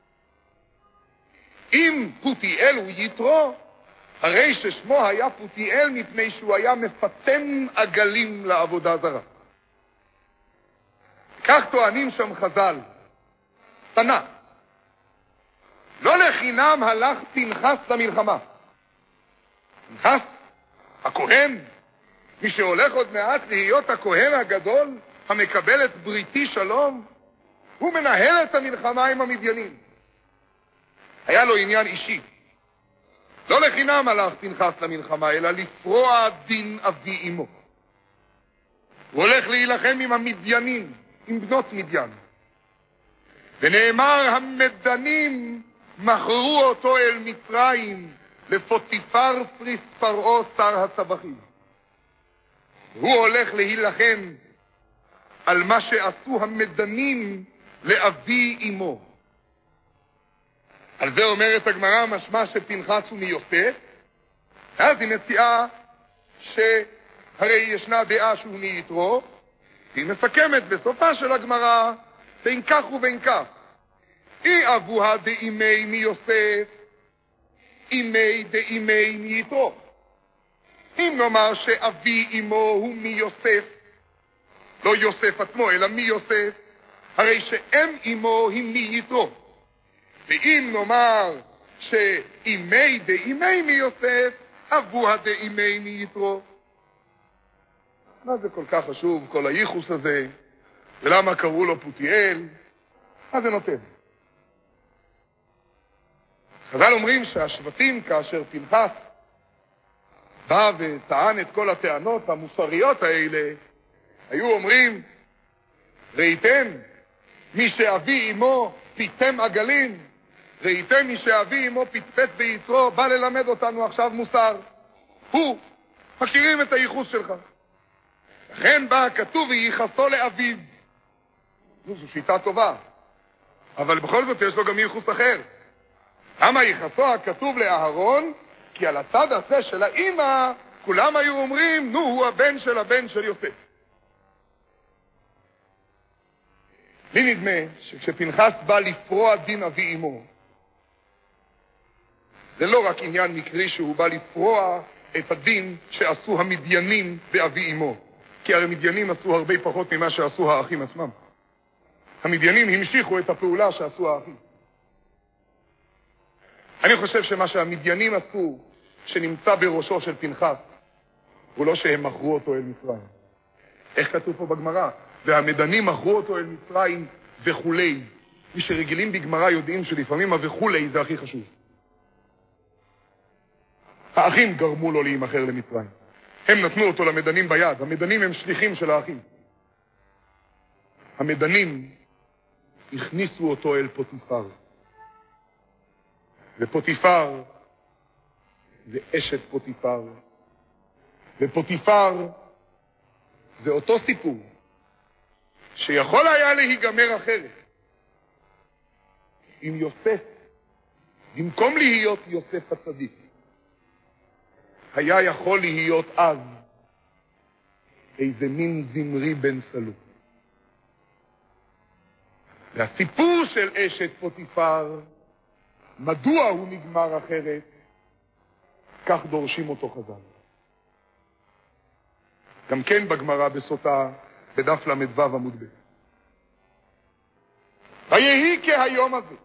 אם פותיאל הוא יתרו, הרי ששמו היה פותיאל מפני שהוא היה מפתן עגלים לעבודה זרה. כך טוענים שם חז"ל. תנא, לא לחינם הלך פנחס למלחמה. פנחס, הכהן, מי שהולך עוד מעט להיות הכהן הגדול, המקבל את בריתי שלום, הוא מנהל את המלחמה עם המדיינים. היה לו עניין אישי. לא לחינם הלך פנחס למלחמה, אלא לפרוע דין אבי אמו. הוא הולך להילחם עם המדיינים, עם בנות מדיין. ונאמר, המדנים מכרו אותו אל מצרים, לפוטיפר פריס פרעה שר הצבחים. הוא הולך להילחם על מה שעשו המדנים לאבי אמו. על זה אומרת הגמרא, משמע שפנחס הוא מיוסף, אז היא מציעה שהרי ישנה דעה שהוא מיתרו, היא מסכמת בסופה של הגמרא בין כך ובין כך. אי אבוה דאימי מיוסף, אימי דאימי מיתרו. אם נאמר שאבי אמו הוא מיוסף, לא יוסף עצמו אלא מיוסף, הרי שאם אמו היא מיתרו. ואם נאמר שאימי דאימי מיוסף, אבוה דאימי מיתרו. מה זה כל כך חשוב, כל הייחוס הזה, ולמה קראו לו פותיאל? מה זה נותן? חז"ל אומרים שהשבטים, כאשר פנחס בא וטען את כל הטענות המוסריות האלה, היו אומרים, ראיתם מי שאבי אמו פיתם עגלים, ראיתם מי שאבי אמו פטפט ביצרו, בא ללמד אותנו עכשיו מוסר. הוא, מכירים את הייחוס שלך. לכן בא הכתוב וייחסו לאביו. זו שיטה טובה, אבל בכל זאת יש לו גם ייחוס אחר. למה ייחסו הכתוב לאהרון? כי על הצד הזה של האמא כולם היו אומרים, נו, הוא הבן של הבן של יוסף. לי נדמה שכשפנחס בא לפרוע דין אבי אמו, זה לא רק עניין מקרי שהוא בא לפרוע את הדין שעשו המדיינים באבי אמו, כי הרי מדיינים עשו הרבה פחות ממה שעשו האחים עצמם. המדיינים המשיכו את הפעולה שעשו האחים. אני חושב שמה שהמדיינים עשו, שנמצא בראשו של פנחס, הוא לא שהם מכרו אותו אל מצרים. איך כתוב פה בגמרא? והמדנים מכרו אותו אל מצרים וכולי. מי שרגילים בגמרא יודעים שלפעמים הווכולי זה הכי חשוב. האחים גרמו לו להימכר למצרים. הם נתנו אותו למדנים ביד. המדנים הם שליחים של האחים. המדנים הכניסו אותו אל פוטיפר. ופוטיפר זה אשת פוטיפר. ופוטיפר זה אותו סיפור שיכול היה להיגמר אחרת. עם יוסף, במקום להיות יוסף הצדיק, היה יכול להיות אז איזה מין זמרי בן סלוק. והסיפור של אשת פוטיפר, מדוע הוא נגמר אחרת, כך דורשים אותו חז"ל. גם כן בגמרא בסוטה, בדף למדו עמוד ב'. ויהי כהיום הזה,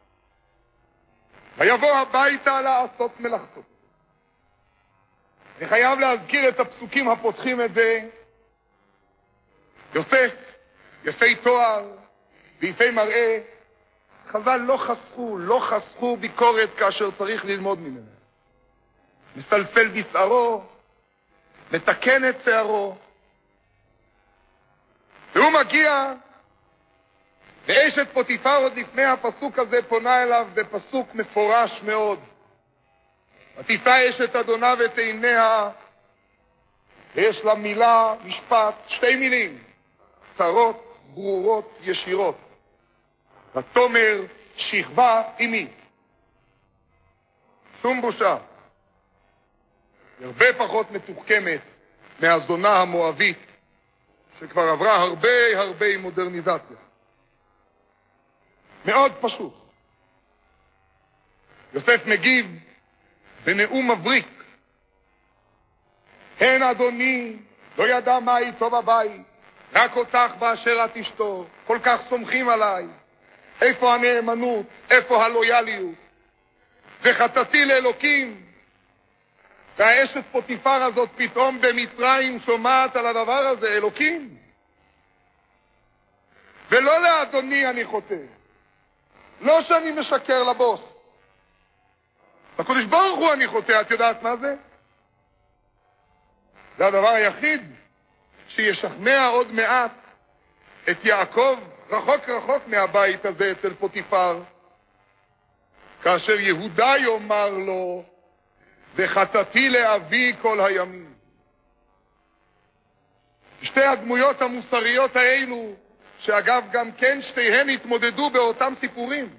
ויבוא הביתה לעשות מלאכתו. אני חייב להזכיר את הפסוקים הפותחים את זה. יוסף, יפי תואר ויפי מראה, חז"ל לא חסכו, לא חסכו ביקורת כאשר צריך ללמוד ממנו. מסלסל בשערו, מתקן את שערו, והוא מגיע, ואשת פוטיפר עוד לפני הפסוק הזה פונה אליו בפסוק מפורש מאוד. ותישא אשת אדוניו את עיניה, ויש לה מילה, משפט, שתי מילים, צרות, ברורות, ישירות. ותאמר שכבה עמי. שום בושה. הרבה פחות מתוחכמת מהזונה המואבית, שכבר עברה הרבה הרבה מודרניזציה. מאוד פשוט. יוסף מגיב בנאום מבריק. הן אדוני לא ידע מה איתו בבית, רק אותך באשר את אשתו, כל כך סומכים עליי. איפה הנאמנות, איפה הלויאליות? וחטאתי לאלוקים. והאשת פוטיפר הזאת פתאום במצרים שומעת על הדבר הזה, אלוקים. ולא לאדוני אני חוטא. לא שאני משקר לבוס. לקדוש ברוך הוא אני חוטא, את יודעת מה זה? זה הדבר היחיד שישכנע עוד מעט את יעקב רחוק רחוק מהבית הזה אצל פוטיפר, כאשר יהודה יאמר לו, וחטאתי לאבי כל הימים. שתי הדמויות המוסריות האלו, שאגב גם כן שתיהן התמודדו באותם סיפורים.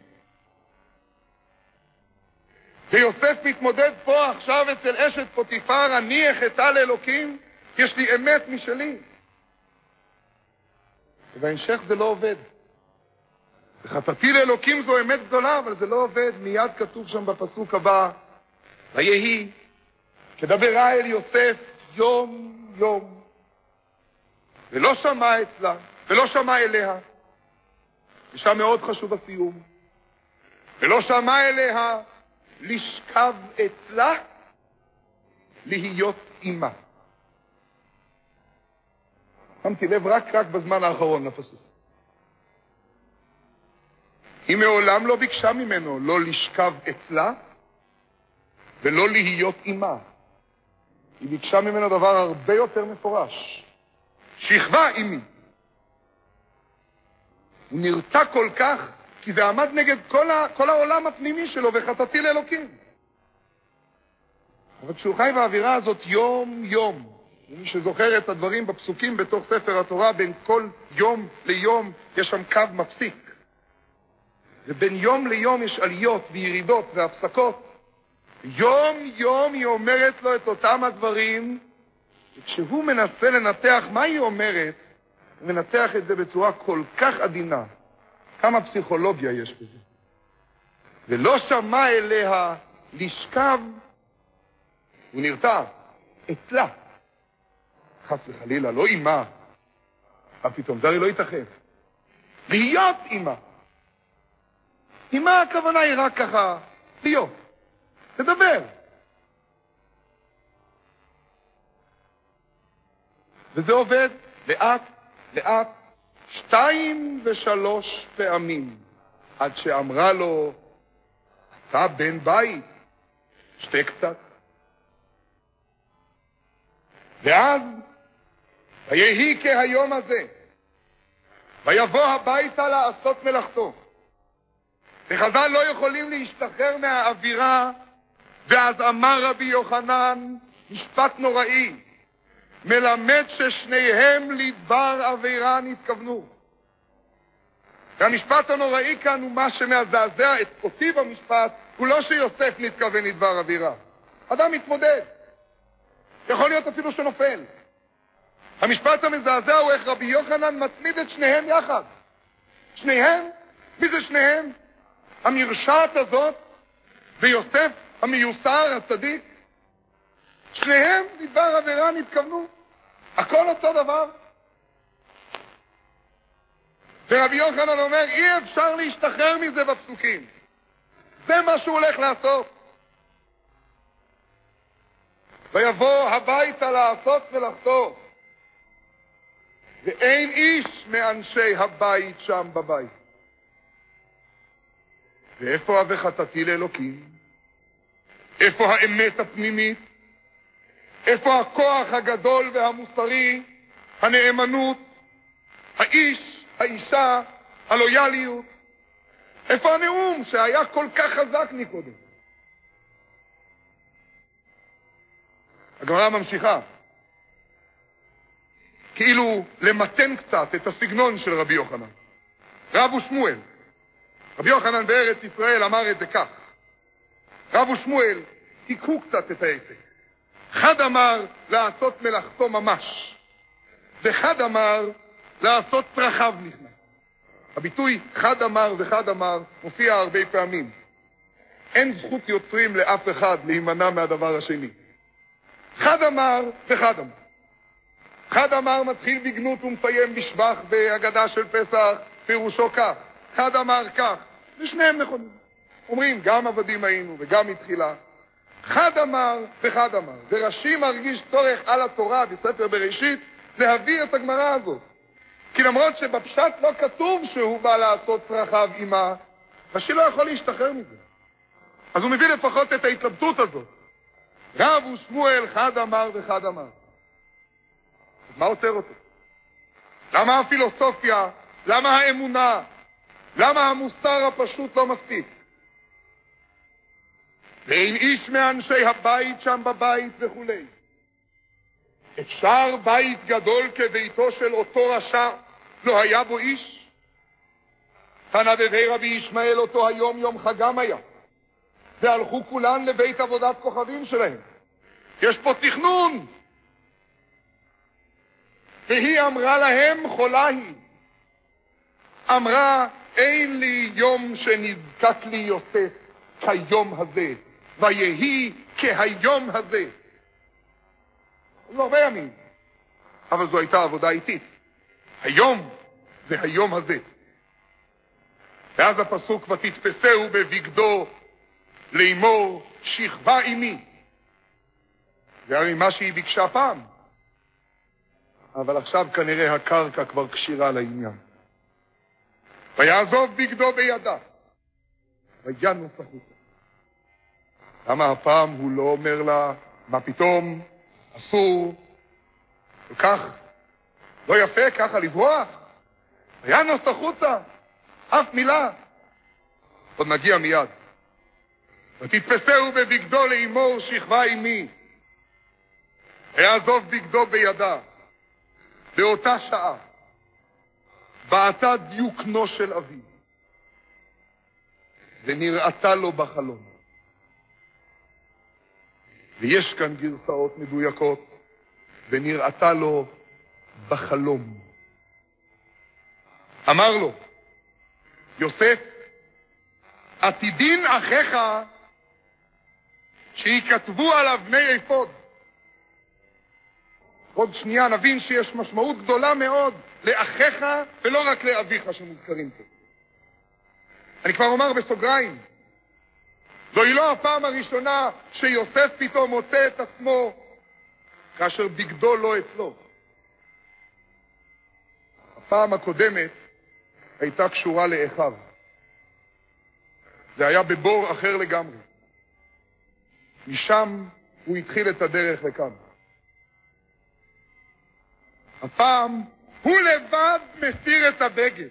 ויוסף מתמודד פה עכשיו אצל אשת פוטיפר, אני אחטא לאלוקים, יש לי אמת משלי. ובהמשך זה לא עובד. וחטאתי לאלוקים זו אמת גדולה, אבל זה לא עובד. מיד כתוב שם בפסוק הבא, ויהי כדברה אל יוסף יום יום, ולא שמע אצלה, ולא שמע אליה. ושם מאוד חשוב הסיום. ולא שמע אליה לשכב אצלה, להיות אימה. שמתי לב רק רק בזמן האחרון לפסוק. היא מעולם לא ביקשה ממנו לא לשכב אצלה ולא להיות אימה. היא ביקשה ממנו דבר הרבה יותר מפורש. שכבה אימי. הוא נרתע כל כך, כי זה עמד נגד כל, ה, כל העולם הפנימי שלו, וחטאתי לאלוקים. אבל כשהוא חי באווירה הזאת יום יום, ומי שזוכר את הדברים בפסוקים בתוך ספר התורה, בין כל יום ליום יש שם קו מפסיק. ובין יום ליום יש עליות וירידות והפסקות. יום יום היא אומרת לו את אותם הדברים, וכשהוא מנסה לנתח מה היא אומרת, הוא מנתח את זה בצורה כל כך עדינה. כמה פסיכולוגיה יש בזה. ולא שמע אליה לשכב, הוא נרתע, אצלה. חס וחלילה, לא אימה. אבל פתאום זה הרי לא יתאחד. להיות אימה. אימה הכוונה היא רק ככה, להיות. תדבר. וזה עובד לאט, לאט, שתיים ושלוש פעמים, עד שאמרה לו, אתה בן בית, שתה קצת. ואז, ויהי כהיום הזה, ויבוא הביתה לעשות מלאכתו. וחז"ל לא יכולים להשתחרר מהאווירה, ואז אמר רבי יוחנן, משפט נוראי, מלמד ששניהם לדבר עבירה נתכוונו. והמשפט הנוראי כאן הוא מה שמזעזע את אותי במשפט, הוא לא שיוסף נתכוון לדבר עבירה. אדם מתמודד. יכול להיות אפילו שנופל. המשפט המזעזע הוא איך רבי יוחנן מצמיד את שניהם יחד. שניהם? מי זה שניהם? המרשעת הזאת ויוסף המיוסר, הצדיק. שניהם לדבר עבירה נתכוונו. הכל אותו דבר. ורבי יוחנן אומר, אי אפשר להשתחרר מזה בפסוקים. זה מה שהוא הולך לעשות. ויבוא הביתה לעשות מלאכתו. ואין איש מאנשי הבית שם בבית. ואיפה אבי חטאתי לאלוקים? איפה האמת הפנימית? איפה הכוח הגדול והמוסרי, הנאמנות, האיש, האישה, הלויאליות? איפה הנאום שהיה כל כך חזק מקודם? הגמרא ממשיכה, כאילו למתן קצת את הסגנון של רבי יוחנן. רב ושמואל, רבי יוחנן בארץ ישראל אמר את זה כך, רב ושמואל תיקחו קצת את העסק. אחד אמר לעשות מלאכתו ממש, ואחד אמר לעשות צרכיו נכנס. הביטוי חד אמר וחד אמר מופיע הרבה פעמים. אין זכות יוצרים לאף אחד להימנע מהדבר השני. חד אמר וחד אמר. חד אמר מתחיל בגנות ומסיים בשבח בהגדה של פסח, פירושו כך. חד אמר כך, ושניהם נכונים. אומרים גם עבדים היינו וגם מתחילה. חד אמר וחד אמר. ורש"י מרגיש צורך על התורה בספר בראשית להביא את הגמרא הזאת. כי למרות שבפשט לא כתוב שהוא בא לעשות צרכיו עמה, רש"י לא יכול להשתחרר מזה. אז הוא מביא לפחות את ההתלבטות הזאת. רב ושמואל חד אמר וחד אמר. אז מה עוצר אותו? למה הפילוסופיה? למה האמונה? למה המוסר הפשוט לא מספיק? ואין איש מאנשי הבית שם בבית וכו'. אפשר בית גדול כביתו של אותו רשע, לא היה בו איש? תנא בבי רבי ישמעאל אותו היום יום חגם היה, והלכו כולן לבית עבודת כוכבים שלהם. יש פה תכנון. והיא אמרה להם חולה היא. אמרה, אין לי יום שנזקק לי יוסף כיום הזה, ויהי כהיום הזה. זה הרבה ימים, אבל זו הייתה עבודה איטית. היום זה היום הזה. ואז הפסוק, ותתפסהו בבגדו לאמור שכבה עמי. זה הרי מה שהיא ביקשה פעם. אבל עכשיו כנראה הקרקע כבר קשירה לעניין. ויעזוב בגדו בידה, וינוס החוצה. למה הפעם הוא לא אומר לה, מה פתאום, אסור, וכך, לא יפה ככה לברוח? וינוס החוצה, אף מילה. עוד נגיע מיד. ותתפסהו בבגדו לאמור שכבה עמי. ויעזוב בגדו בידה. באותה שעה בעטה דיוקנו של אביו, ונראתה לו בחלום. ויש כאן גרסאות מדויקות, ונראתה לו בחלום. אמר לו, יוסף, עתידין אחיך שייכתבו עליו בני אפוד. עוד שנייה נבין שיש משמעות גדולה מאוד לאחיך ולא רק לאביך שמוזכרים פה. אני כבר אומר בסוגריים, זוהי לא הפעם הראשונה שיוסף פתאום מוצא את עצמו כאשר בגדו לא אצלו. הפעם הקודמת הייתה קשורה לאחיו. זה היה בבור אחר לגמרי. משם הוא התחיל את הדרך לכאן. הפעם הוא לבד מסיר את הבגד.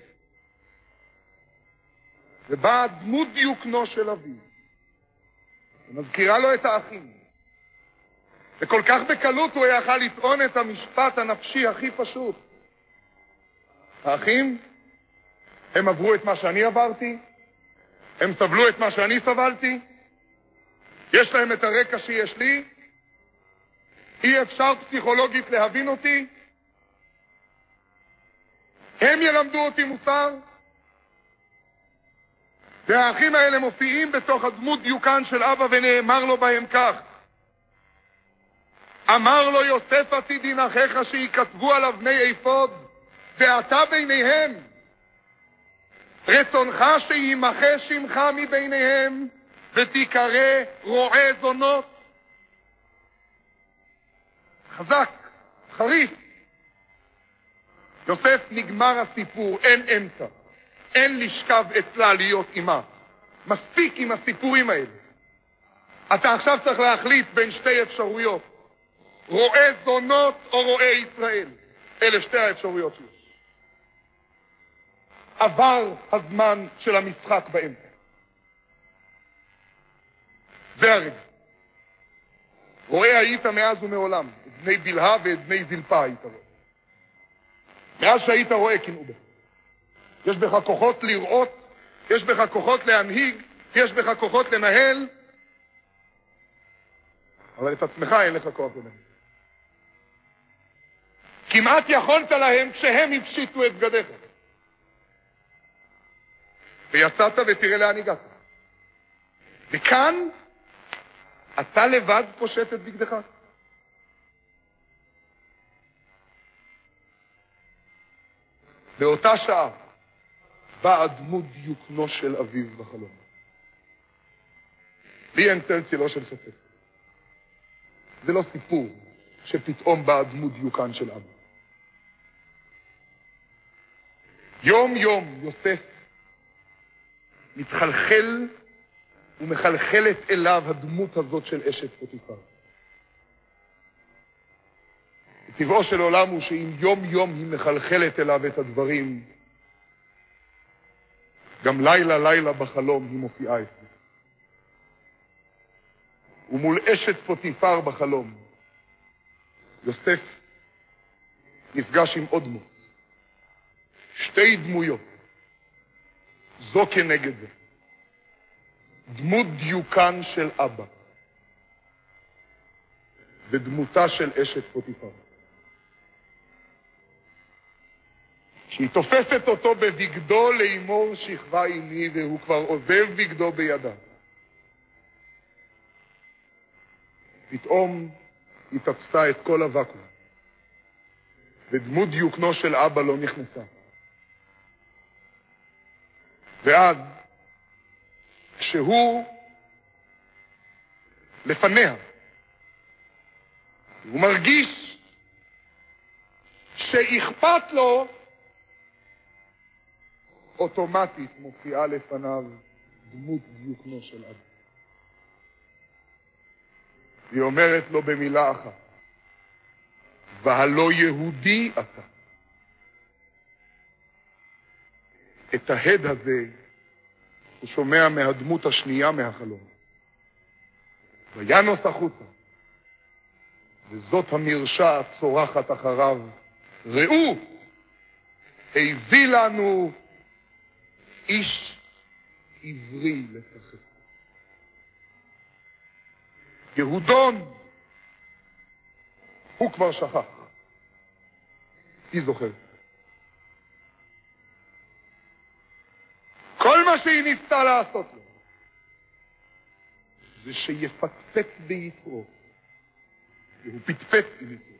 ובאה דמות דיוקנו של אביו. ומזכירה לו את האחים. וכל כך בקלות הוא יכל לטעון את המשפט הנפשי הכי פשוט. האחים, הם עברו את מה שאני עברתי, הם סבלו את מה שאני סבלתי, יש להם את הרקע שיש לי, אי אפשר פסיכולוגית להבין אותי, הם ילמדו אותי מוסר, והאחים האלה מופיעים בתוך הדמות דיוקן של אבא ונאמר לו בהם כך, אמר לו יוסף עתידין אחיך שיכתבו עליו בני אפוד, ואתה ביניהם, רצונך שימחה שמך מביניהם, ותיקרא רועה זונות. חזק, חריף. יוסף נגמר הסיפור, אין אמצע. אין לשכב אצלה להיות אימה. מספיק עם הסיפורים האלה. אתה עכשיו צריך להחליט בין שתי אפשרויות. רועה זונות או רועה ישראל. אלה שתי האפשרויות שיש. עבר הזמן של המשחק באמצע. זה הרגע. רואה היית מאז ומעולם, את בני בלהה ואת בני זלפה היית רואה. מאז שהיית רואה קנאו בך. יש בך כוחות לראות, יש בך כוחות להנהיג, יש בך כוחות לנהל, אבל את עצמך אין לך כוח לנהל. כמעט יכולת להם כשהם הפשיטו את בגדיך. ויצאת ותראה לאן הגעת. וכאן אתה לבד פושט את בגדך. באותה שעה באה דמות דיוקנו של אביו בחלום. לי אין צל צילו של ספק. זה לא סיפור שפתאום באה דמות דיוקן של אבא. יום יום יוסף מתחלחל ומחלחלת אליו הדמות הזאת של אשת פוטיפר. טבעו של עולם הוא שאם יום יום היא מחלחלת אליו את הדברים, גם לילה לילה בחלום היא מופיעה אצלו. ומול אשת פוטיפר בחלום, יוסף נפגש עם עוד דמות. שתי דמויות, זו כנגד זה. דמות דיוקן של אבא, ודמותה של אשת פוטיפר. שהיא תופסת אותו בבגדו לאמור שכבה עיני, והוא כבר עוזב בגדו בידה. פתאום היא תפסה את כל הוואקום, ודמות דיוקנו של אבא לא נכנסה. ואז, כשהוא לפניה, הוא מרגיש שאכפת לו, אוטומטית מופיעה לפניו דמות דיוקנו של אבא. היא אומרת לו במילה אחת, והלא יהודי אתה. את ההד הזה הוא שומע מהדמות השנייה מהחלום. וינוס החוצה, וזאת המרשה הצורחת אחריו, ראו, הביא לנו איש עברי לשחק. יהודון, הוא כבר שכח. היא זוכרת. כל מה שהיא ניסתה לעשות לו, זה שיפטפט ביצרו. והוא פטפט ביצרו.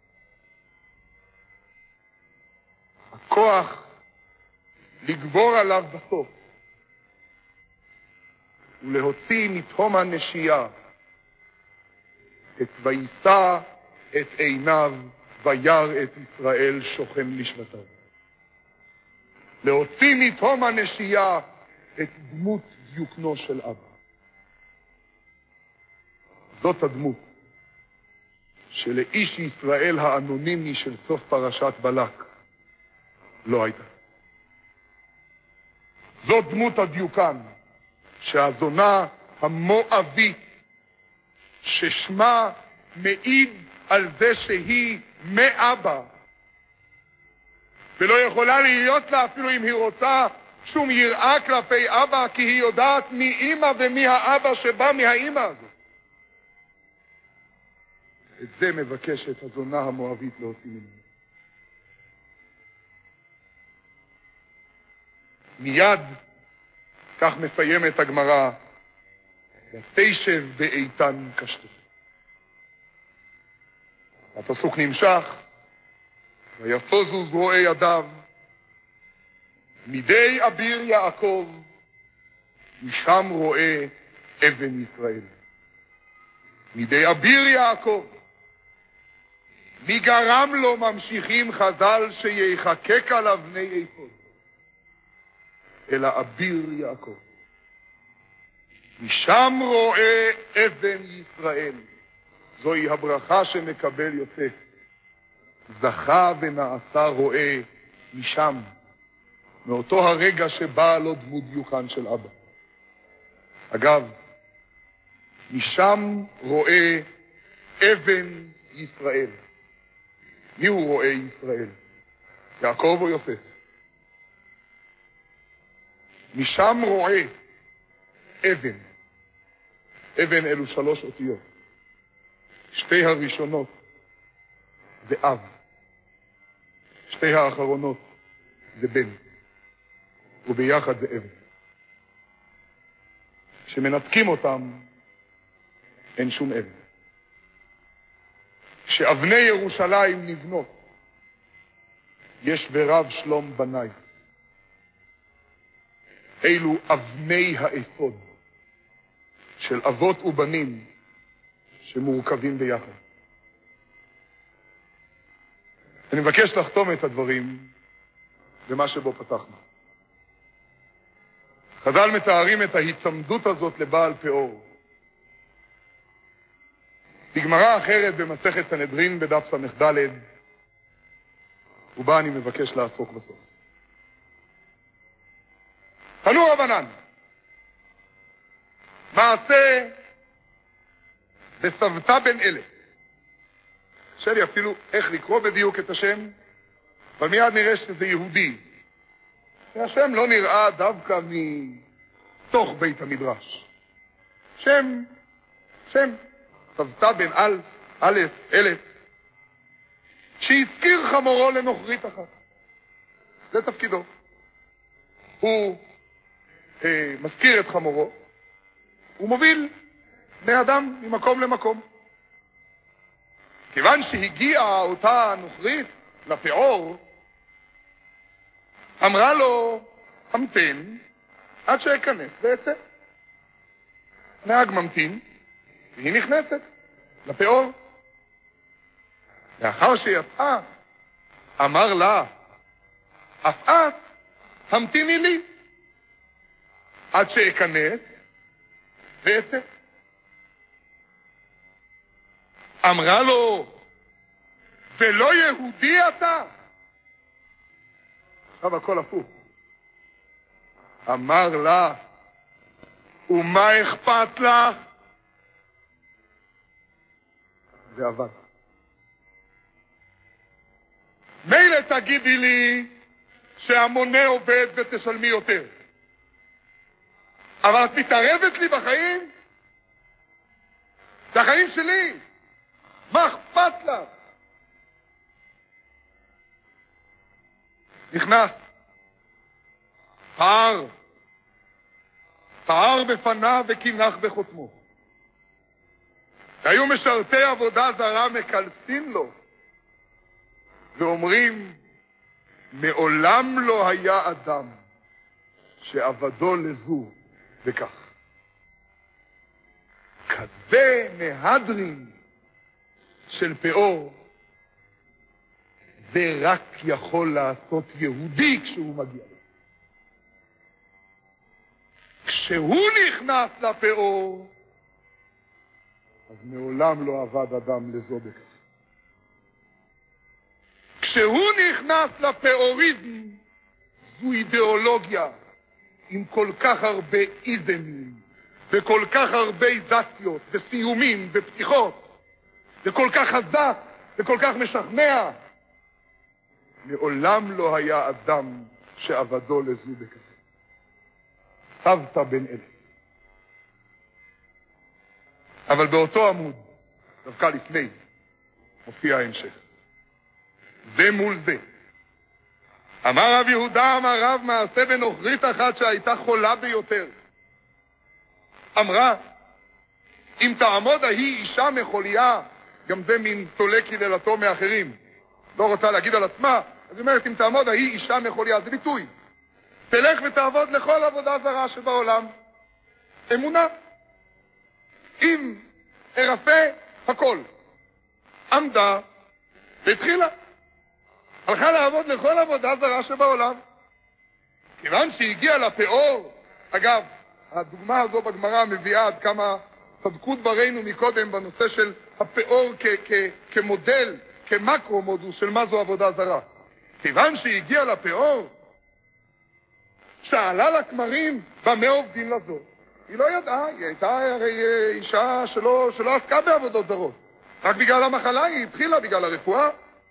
הכוח לגבור עליו בסוף, ולהוציא מתהום הנשייה את וישא את עיניו וירא את ישראל שוכן לשבטיו. להוציא מתהום הנשייה את דמות דיוקנו של אבא. זאת הדמות שלאיש ישראל האנונימי של סוף פרשת בלק לא הייתה. זאת דמות הדיוקן, שהזונה המואבית, ששמה מעיד על זה שהיא מאבא, ולא יכולה להיות לה, אפילו אם היא רוצה, שום יראה כלפי אבא, כי היא יודעת מי אמא ומי האבא שבא מהאמא הזאת. את זה מבקשת הזונה המואבית להוציא ממנו. מיד, כך מסיימת הגמרא, ותשב באיתן קשתו. הפסוק נמשך, ויפוזו זרועי ידיו, מידי אביר יעקב, משם רואה אבן ישראל. מידי אביר יעקב, מי גרם לו ממשיכים חז"ל שיחקק עליו בני אפוד, אלא אביר יעקב. משם רואה אבן ישראל. זוהי הברכה שמקבל יוסף. זכה ונעשה רואה משם, מאותו הרגע שבא לו דמות דיוקן של אבא. אגב, משם רואה אבן ישראל. מי הוא רואה ישראל? יעקב או יוסף? משם רואה אבן. אבן אלו שלוש אותיות. שתי הראשונות זה אב. שתי האחרונות זה בן. וביחד זה אבן. כשמנתקים אותם, אין שום אבן. כשאבני ירושלים נבנות, יש ברב שלום בני. אלו אבני האפוד של אבות ובנים שמורכבים ביחד. אני מבקש לחתום את הדברים במה שבו פתחנו. חז"ל מתארים את ההצמדות הזאת לבעל פאור. בגמרא אחרת במסכת סנהדרין בדף ס"ד, ובה אני מבקש לעסוק בסוף. תנו רבנן, מעשה וסבתא בן אלה. קשה לי אפילו איך לקרוא בדיוק את השם, אבל מיד נראה שזה יהודי. והשם לא נראה דווקא מתוך בית המדרש. שם, שם, סבתא בן אלף, אלף, אלף, שהזכיר חמורו לנוכרית אחת. זה תפקידו. הוא אה, מזכיר את חמורו, הוא מוביל בני אדם ממקום למקום. כיוון שהגיעה אותה נוכרית לפאור, אמרה לו, המתן עד שיכנס ויצא. נהג ממתין, והיא נכנסת לפאור. לאחר שיצאה, אמר לה, אף את המתיני לי עד שיכנס ויצא. אמרה לו, ולא יהודי אתה? עכשיו הכל הפוך. אמר לה, ומה אכפת לך? זה עבד. מילא תגידי לי שהמונה עובד ותשלמי יותר. אבל את מתערבת לי בחיים? זה החיים שלי. מה אכפת לך? נכנס. פער. פער בפניו וכינח בחותמו. היו משרתי עבודה זרה מקלסים לו ואומרים, מעולם לא היה אדם שעבדו לזו וכך. כזה מהדרין של פאור, זה רק יכול לעשות יהודי כשהוא מגיע. כשהוא נכנס לפאור, אז מעולם לא עבד אדם לזו בכך. כשהוא נכנס לפאוריזם, זו אידיאולוגיה עם כל כך הרבה איזמים, וכל כך הרבה זציות, וסיומים, ופתיחות, וכל כך חזק, וכל כך משכנע. מעולם לא היה אדם שעבדו לזו בכזה. סבתא בן אלף. אבל באותו עמוד, דווקא לפני, מופיע ההמשך. זה מול זה. אמר רב יהודה, אמר רב מעשה בנוכרית אחת שהייתה חולה ביותר. אמרה, אם תעמוד ההיא אישה מחוליה, גם זה מין תולה קללתו מאחרים, לא רוצה להגיד על עצמה, אז היא אומרת, אם תעמוד ההיא אישה מחוליה, זה ביטוי. תלך ותעבוד לכל עבודה זרה שבעולם. אמונה. אם הרפא הכל. עמדה והתחילה. הלכה לעבוד לכל עבודה זרה שבעולם. כיוון שהגיעה לפאור, אגב, הדוגמה הזו בגמרא מביאה עד כמה צדקות ברינו מקודם בנושא של הפאור כ- כ- כמודל, כמקרו-מודוס של מה זו עבודה זרה. כיוון שהגיעה לפאור, שאלה לכמרים במה עובדים לזו. היא לא ידעה, היא הייתה הרי אישה שלא, שלא עסקה בעבודות זרות. רק בגלל המחלה היא התחילה, בגלל הרפואה.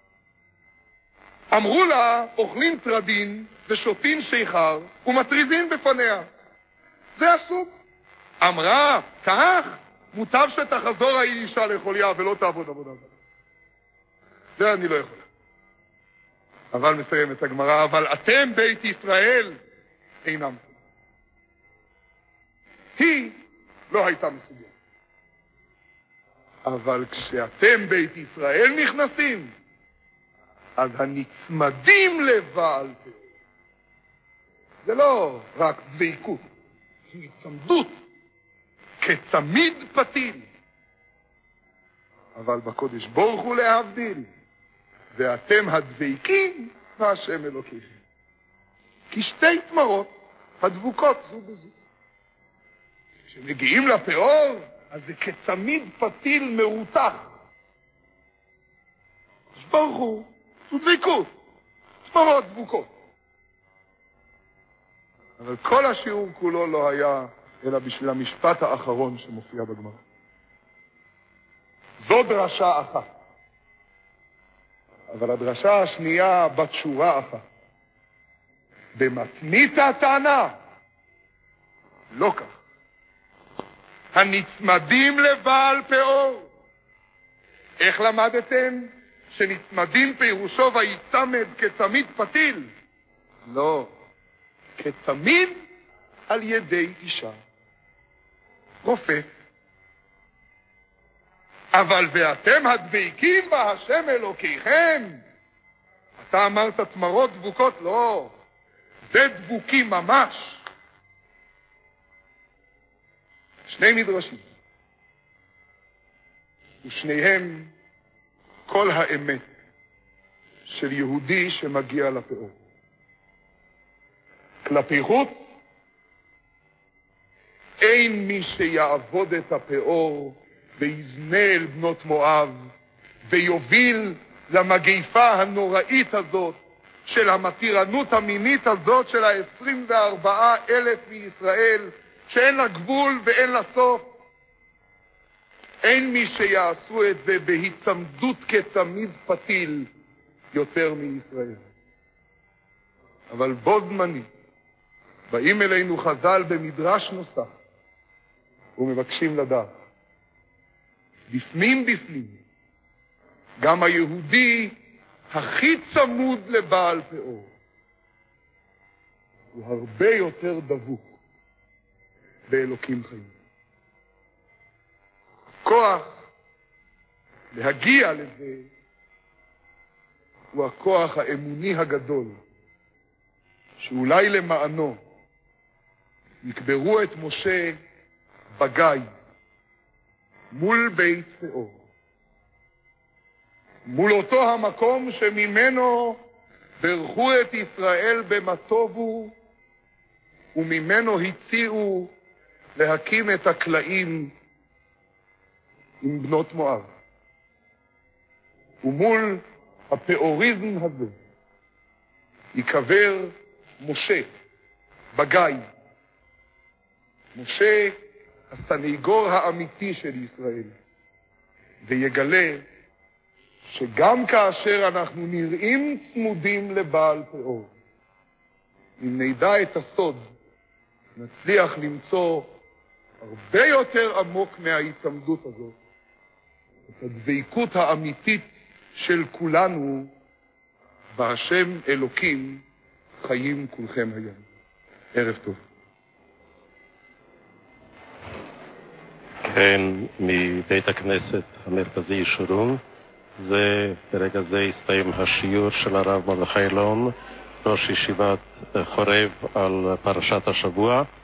אמרו לה, אוכלים טרדין ושותים שיכר ומטריזין בפניה. זה הסוג. אמרה, כך, מוטב שתחזור ההיא אישה לחוליה ולא תעבוד עבודה זרה. זה אני לא יכול. אבל מסיים את הגמרא, אבל אתם בית ישראל אינם. היא לא הייתה מסוגלת. אבל כשאתם בית ישראל נכנסים, אז הנצמדים לבעל פאור. זה לא רק דבקות, זה הצמדות כצמיד פתיל. אבל בקודש ברוך הוא להבדיל, ואתם הדבקים והשם אלוקיכם. כי שתי תמרות הדבוקות זו בזו. כשמגיעים לפאור, אז זה כצמיד פתיל מרותח. ברוך הוא, זו דבקות, תמרות דבוקות. אבל כל השיעור כולו לא היה אלא בשביל המשפט האחרון שמופיע בגמרא. זו דרשה אחת. אבל הדרשה השנייה בת שורה אחת. במתנית הטענה, לא כך. הנצמדים לבעל פאור. איך למדתם שנצמדים פירושו ויצמד כצמיד פתיל? לא. כצמיד על ידי אישה. רופא. אבל ואתם הדבקים בה השם אלוקיכם. אתה אמרת תמרות דבוקות? לא. זה דבוקים ממש. שני מדרשים. ושניהם כל האמת של יהודי שמגיע לפאור. כלפי חוץ, אין מי שיעבוד את הפאור ויזנה אל בנות מואב ויוביל למגיפה הנוראית הזאת של המתירנות המינית הזאת של ה-עשרים וארבעה אלף מישראל, שאין לה גבול ואין לה סוף. אין מי שיעשו את זה בהצמדות כצמיד פתיל יותר מישראל. אבל בו זמני באים אלינו חז"ל במדרש נוסף ומבקשים לדעת, בפנים בפנים, גם היהודי הכי צמוד לבעל פאור הוא הרבה יותר דבוק באלוקים חיים. הכוח להגיע לזה הוא הכוח האמוני הגדול, שאולי למענו יקברו את משה בגיא מול בית פאור, מול אותו המקום שממנו ברכו את ישראל במטובו, וממנו הציעו להקים את הקלעים עם בנות מואב. ומול הפאוריזם הזה ייקבר משה בגיא. משה, הסניגור האמיתי של ישראל, ויגלה שגם כאשר אנחנו נראים צמודים לבעל פאור, אם נדע את הסוד, נצליח למצוא הרבה יותר עמוק מההיצמדות הזאת, את הדבקות האמיתית של כולנו, בהשם אלוקים חיים כולכם היום. ערב טוב. כן, מבית הכנסת המרכזי שורון. זה, ברגע זה הסתיים השיעור של הרב מרדכי אלון, ראש ישיבת חורב, על פרשת השבוע.